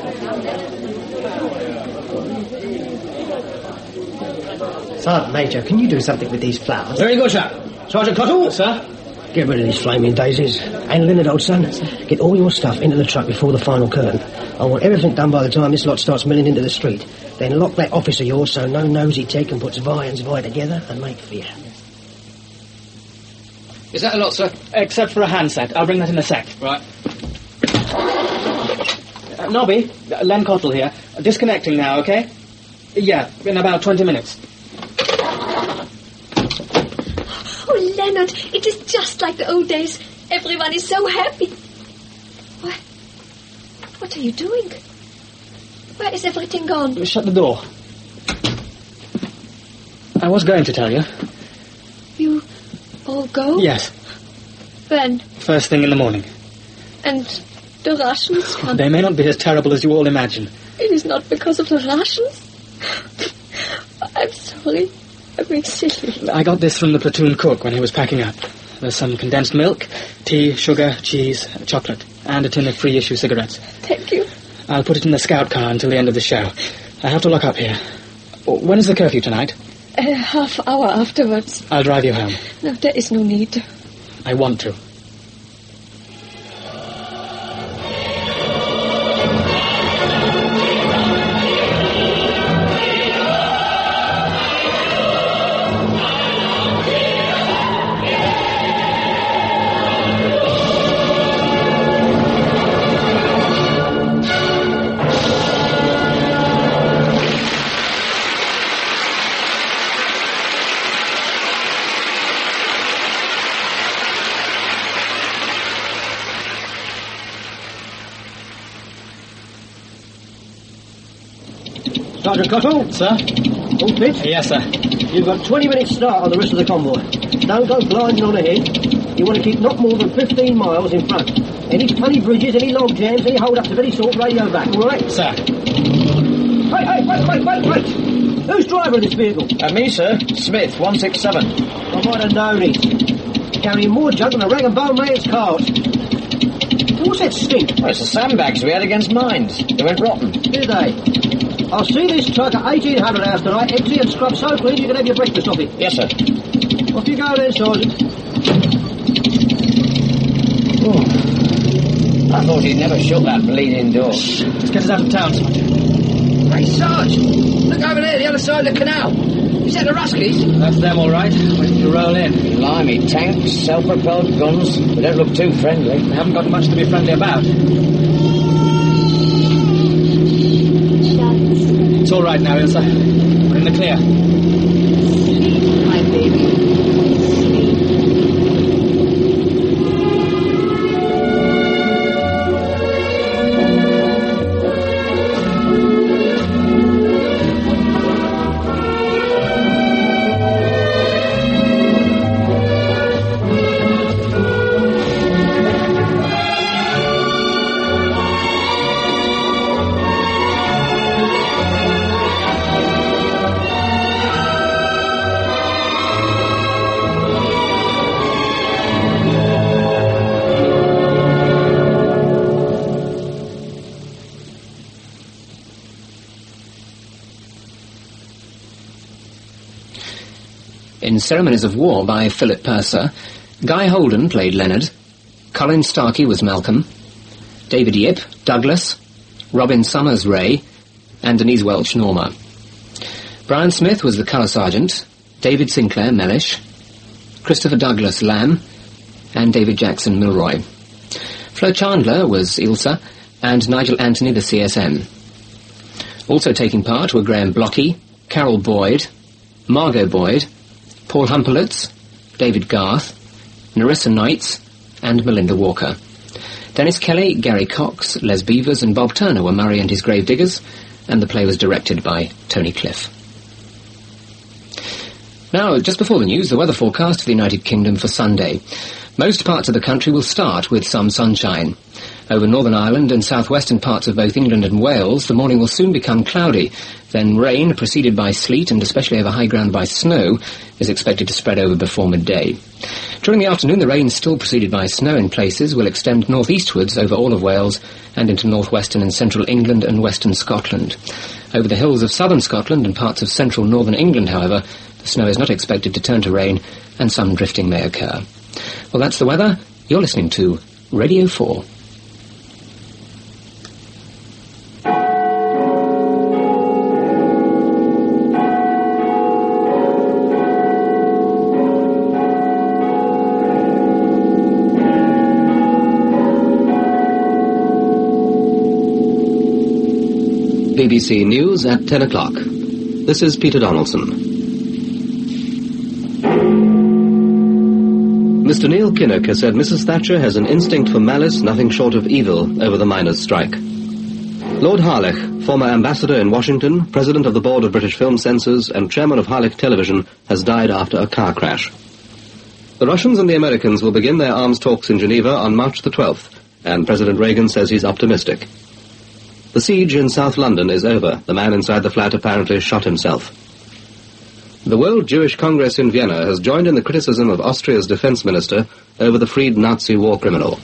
Sergeant Major, can you do something with these flowers? Very good, sir. Sergeant Cottle? Sir? Get rid of these flaming daisies. And Leonard, old son, get all your stuff into the truck before the final curtain. I want everything done by the time this lot starts milling into the street. Then lock that office of yours so no nosy taken puts Vi and Zvi together and make fear. Is that a lot, sir? Except for a handset. I'll bring that in a sec. Right. Nobby, Len Cottle here. Disconnecting now, okay? Yeah, in about 20 minutes. Oh, Leonard, it is just like the old days. Everyone is so happy. What are you doing? Where is everything gone? Shut the door. I was going to tell you. You all go? Yes. When? First thing in the morning. And the Russians come? They may not be as terrible as you all imagine. It is not because of the Russians? I'm sorry. I'm being silly. I got this from the platoon cook when he was packing up. There's some condensed milk, tea, sugar, cheese, chocolate, and a tin of free-issue cigarettes. Thank you. I'll put it in the scout car until the end of the show. I have to lock up here. When is the curfew tonight? Half hour afterwards. I'll drive you home. No, there is no need. I want to. Sergeant Cottle? Sir? All fit? Yes, sir. You've got 20 minutes start on the rest of the convoy. Don't go blinding on ahead. You want to keep not more than 15 miles in front. Any funny bridges, any log jams, any hold-ups of any sort, radio back, all right? Sir. Wait! Who's driver of this vehicle? Me, sir. Smith, 167. I might have known it. Carrying more junk than a rag and bone man's cart. What's that stink? Well, it's the sandbags we had against mines. They went rotten. Did they? I'll see this truck at 1800 hours tonight, empty and scrubbed so clean you can have your breakfast off it. Yes, sir. Off you go then, Sergeant. Oh. I thought he'd never shut that bleeding door. Let's get us out of town, Sergeant. Hey, Sarge! Look over there, the other side of the canal. Is that the Ruskies? That's them, all right. Waiting to roll in. Blimey, tanks, self-propelled guns. They don't look too friendly. They haven't got much to be friendly about. It's all right now, Ilsa. We're in the clear. Sleep, my baby. Sleep. in Ceremonies of War by Philip Purser, Guy Holden played Leonard, Colin Starkey was Malcolm, David Yip, Douglas, Robin Summers, Ray, and Denise Welch, Norma. Brian Smith was the colour sergeant, David Sinclair, Mellish, Christopher Douglas, Lamb, and David Jackson, Milroy. Flo Chandler was Ilsa, and Nigel Anthony, the CSM. Also taking part were Graham Blockey, Carol Boyd, Margot Boyd, Paul Humperlitz, David Garth, Narissa Knights, and Melinda Walker. Dennis Kelly, Gary Cox, Les Beavers and Bob Turner were Murray and his Gravediggers, and the play was directed by Tony Cliff. Now, just before the news, the weather forecast for the United Kingdom for Sunday. Most parts of the country will start with some sunshine. Over Northern Ireland and southwestern parts of both England and Wales, the morning will soon become cloudy. Then rain, preceded by sleet and especially over high ground by snow, is expected to spread over before midday. During the afternoon, the rain, still preceded by snow in places, will extend northeastwards over all of Wales and into northwestern and central England and western Scotland. Over the hills of southern Scotland and parts of central northern England, however, the snow is not expected to turn to rain and some drifting may occur. Well, that's the weather. You're listening to Radio 4. BBC News at 10 o'clock. This is Peter Donaldson. Mr. Neil Kinnock has said Mrs. Thatcher has an instinct for malice nothing short of evil over the miners' strike. Lord Harlech, former ambassador in Washington, president of the board of British Film Censors and chairman of Harlech Television, has died after a car crash. The Russians and the Americans will begin their arms talks in Geneva on March the 12th, and President Reagan says he's optimistic. The siege in South London is over. The man inside the flat apparently shot himself. The World Jewish Congress in Vienna has joined in the criticism of Austria's defense minister over the freed Nazi war criminal.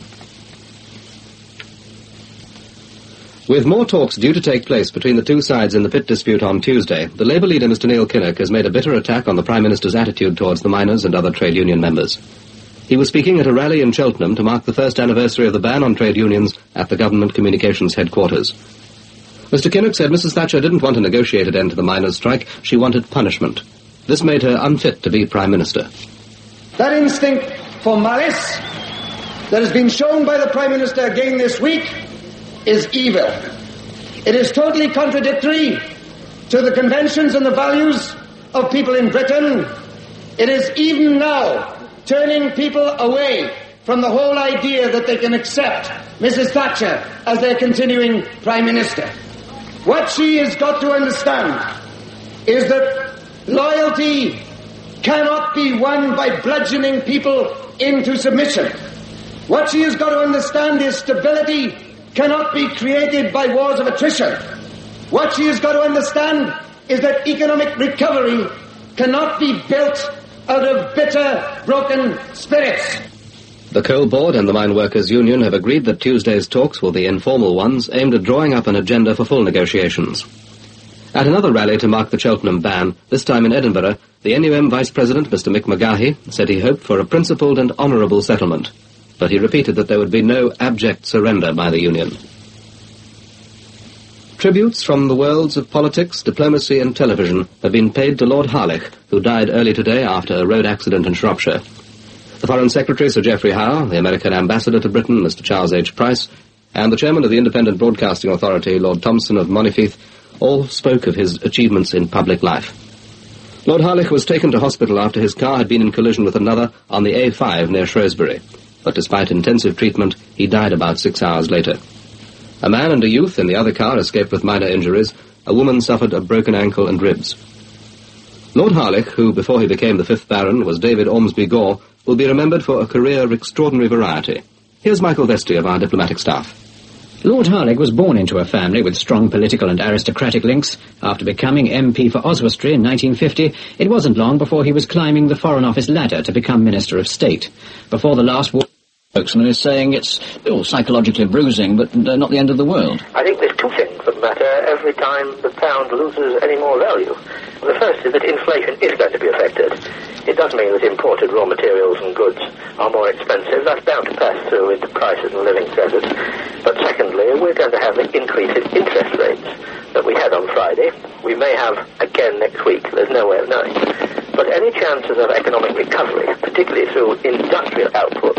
With more talks due to take place between the two sides in the pit dispute on Tuesday, the Labour leader Mr. Neil Kinnock has made a bitter attack on the Prime Minister's attitude towards the miners and other trade union members. He was speaking at a rally in Cheltenham to mark the first anniversary of the ban on trade unions at the Government Communications headquarters. Mr. Kinnock said Mrs. Thatcher didn't want a negotiated end to the miners' strike, she wanted punishment. This made her unfit to be Prime Minister. That instinct for malice that has been shown by the Prime Minister again this week is evil. It is totally contradictory to the conventions and the values of people in Britain. It is even now turning people away from the whole idea that they can accept Mrs. Thatcher as their continuing Prime Minister. What she has got to understand is that loyalty cannot be won by bludgeoning people into submission. What she has got to understand is stability cannot be created by wars of attrition. What she has got to understand is that economic recovery cannot be built out of bitter, broken spirits. The Coal Board and the Mine Workers' Union have agreed that Tuesday's talks will be informal ones aimed at drawing up an agenda for full negotiations. At another rally to mark the Cheltenham ban, this time in Edinburgh, the NUM Vice President, Mr. Mick McGahey, said he hoped for a principled and honourable settlement, but he repeated that there would be no abject surrender by the Union. Tributes from the worlds of politics, diplomacy and television have been paid to Lord Harlech, who died early today after a road accident in Shropshire. The Foreign Secretary, Sir Geoffrey Howe, the American Ambassador to Britain, Mr. Charles H. Price, and the Chairman of the Independent Broadcasting Authority, Lord Thompson of Monifieth, all spoke of his achievements in public life. Lord Harlech was taken to hospital after his car had been in collision with another on the A5 near Shrewsbury, but despite intensive treatment, he died about 6 hours later. A man and a youth in the other car escaped with minor injuries. A woman suffered a broken ankle and ribs. Lord Harlech, who before he became the 5th Baron was David Ormsby Gore, will be remembered for a career of extraordinary variety. Here's Michael Vesti of our diplomatic staff. Lord Harlech was born into a family with strong political and aristocratic links. After becoming MP for Oswestry in 1950, it wasn't long before he was climbing the Foreign Office ladder to become Minister of State. Before the last war, spokesman is saying it's psychologically bruising, but not the end of the world. I think there's two things that matter every time the pound loses any more value. The first is that inflation is going to be affected. It does mean that imported raw materials and goods are more expensive. That's bound to pass through into prices and living standards. But secondly, we're going to have the increase in interest rates that we had on Friday. We may have again next week. There's no way of knowing. But any chances of economic recovery, particularly through industrial output,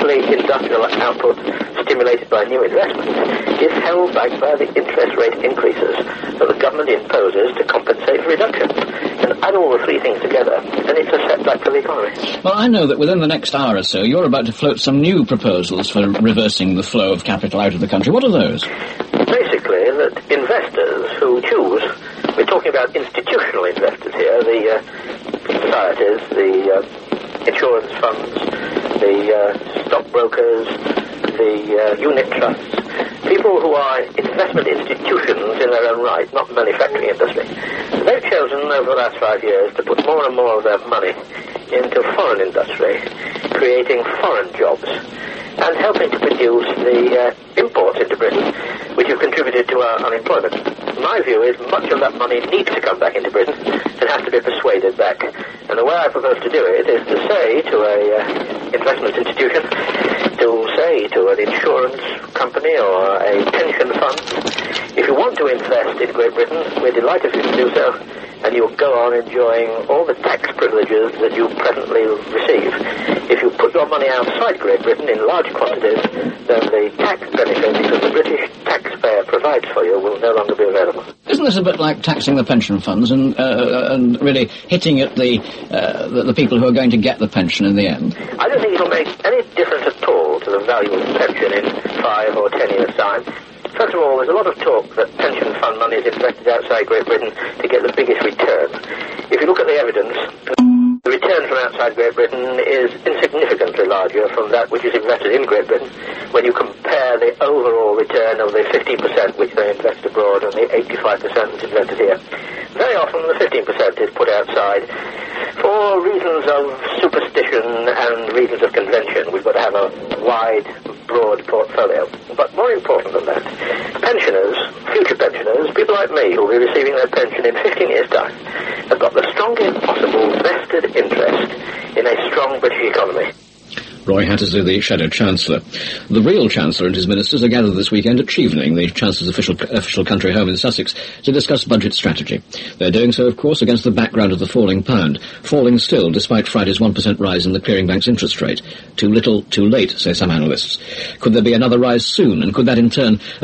stimulated by new investment, is held back by the interest rate increases that the government imposes to compensate for reductions. And add all the three things together, and it's a setback for the economy. Well, I know that within the next hour or so, you're about to float some new proposals for reversing the flow of capital out of the country. What are those? Basically, that investors who choose, we're talking about institutional investors here, the societies, the insurance funds, the stockbrokers, the unit trusts, people who are investment institutions in their own right, not manufacturing industry. They've chosen over the last 5 years to put more and more of their money into foreign industry, creating foreign jobs, and helping to produce the imports into Britain, which have contributed to our unemployment. My view is much of that money needs to come back into Britain and has to be persuaded back. And the way I propose to do it is to say to a investment institution, to say to an insurance company or a pension fund, if you want to invest in Great Britain, we're delighted for you to do so, and you'll go on enjoying all the tax privileges that you presently receive. If you put your money outside Great Britain in large quantities, then the tax benefits that the British taxpayer provides for you will no longer be available. Isn't this a bit like taxing the pension funds and really hitting at the people who are going to get the pension in the end? I don't think it'll make any difference at all to the value of the pension in 5 or 10 years' time. First of all, there's a lot of talk that pension fund money is invested outside Great Britain to get the biggest return. If you look at the evidence, the return from outside Great Britain is insignificantly larger from that which is invested in Great Britain when you compare the overall return of the 15% which they invest abroad and the 85% which is invested here. Very often the 15% is put outside for reasons of superstition and reasons of convention. We've got to have a wide, broad portfolio. But more important than that, pensioners, future pensioners, people like me who will be receiving their pension in 15 years' time, have got the strongest possible vested interest in a strong British economy. Roy Hattersley, the Shadow Chancellor. The real Chancellor and his ministers are gathered this weekend at Chevening, the Chancellor's official country home in Sussex, to discuss budget strategy. They're doing so, of course, against the background of the falling pound, falling still despite Friday's 1% rise in the clearing bank's interest rate. Too little, too late, say some analysts. Could there be another rise soon, and could that in turn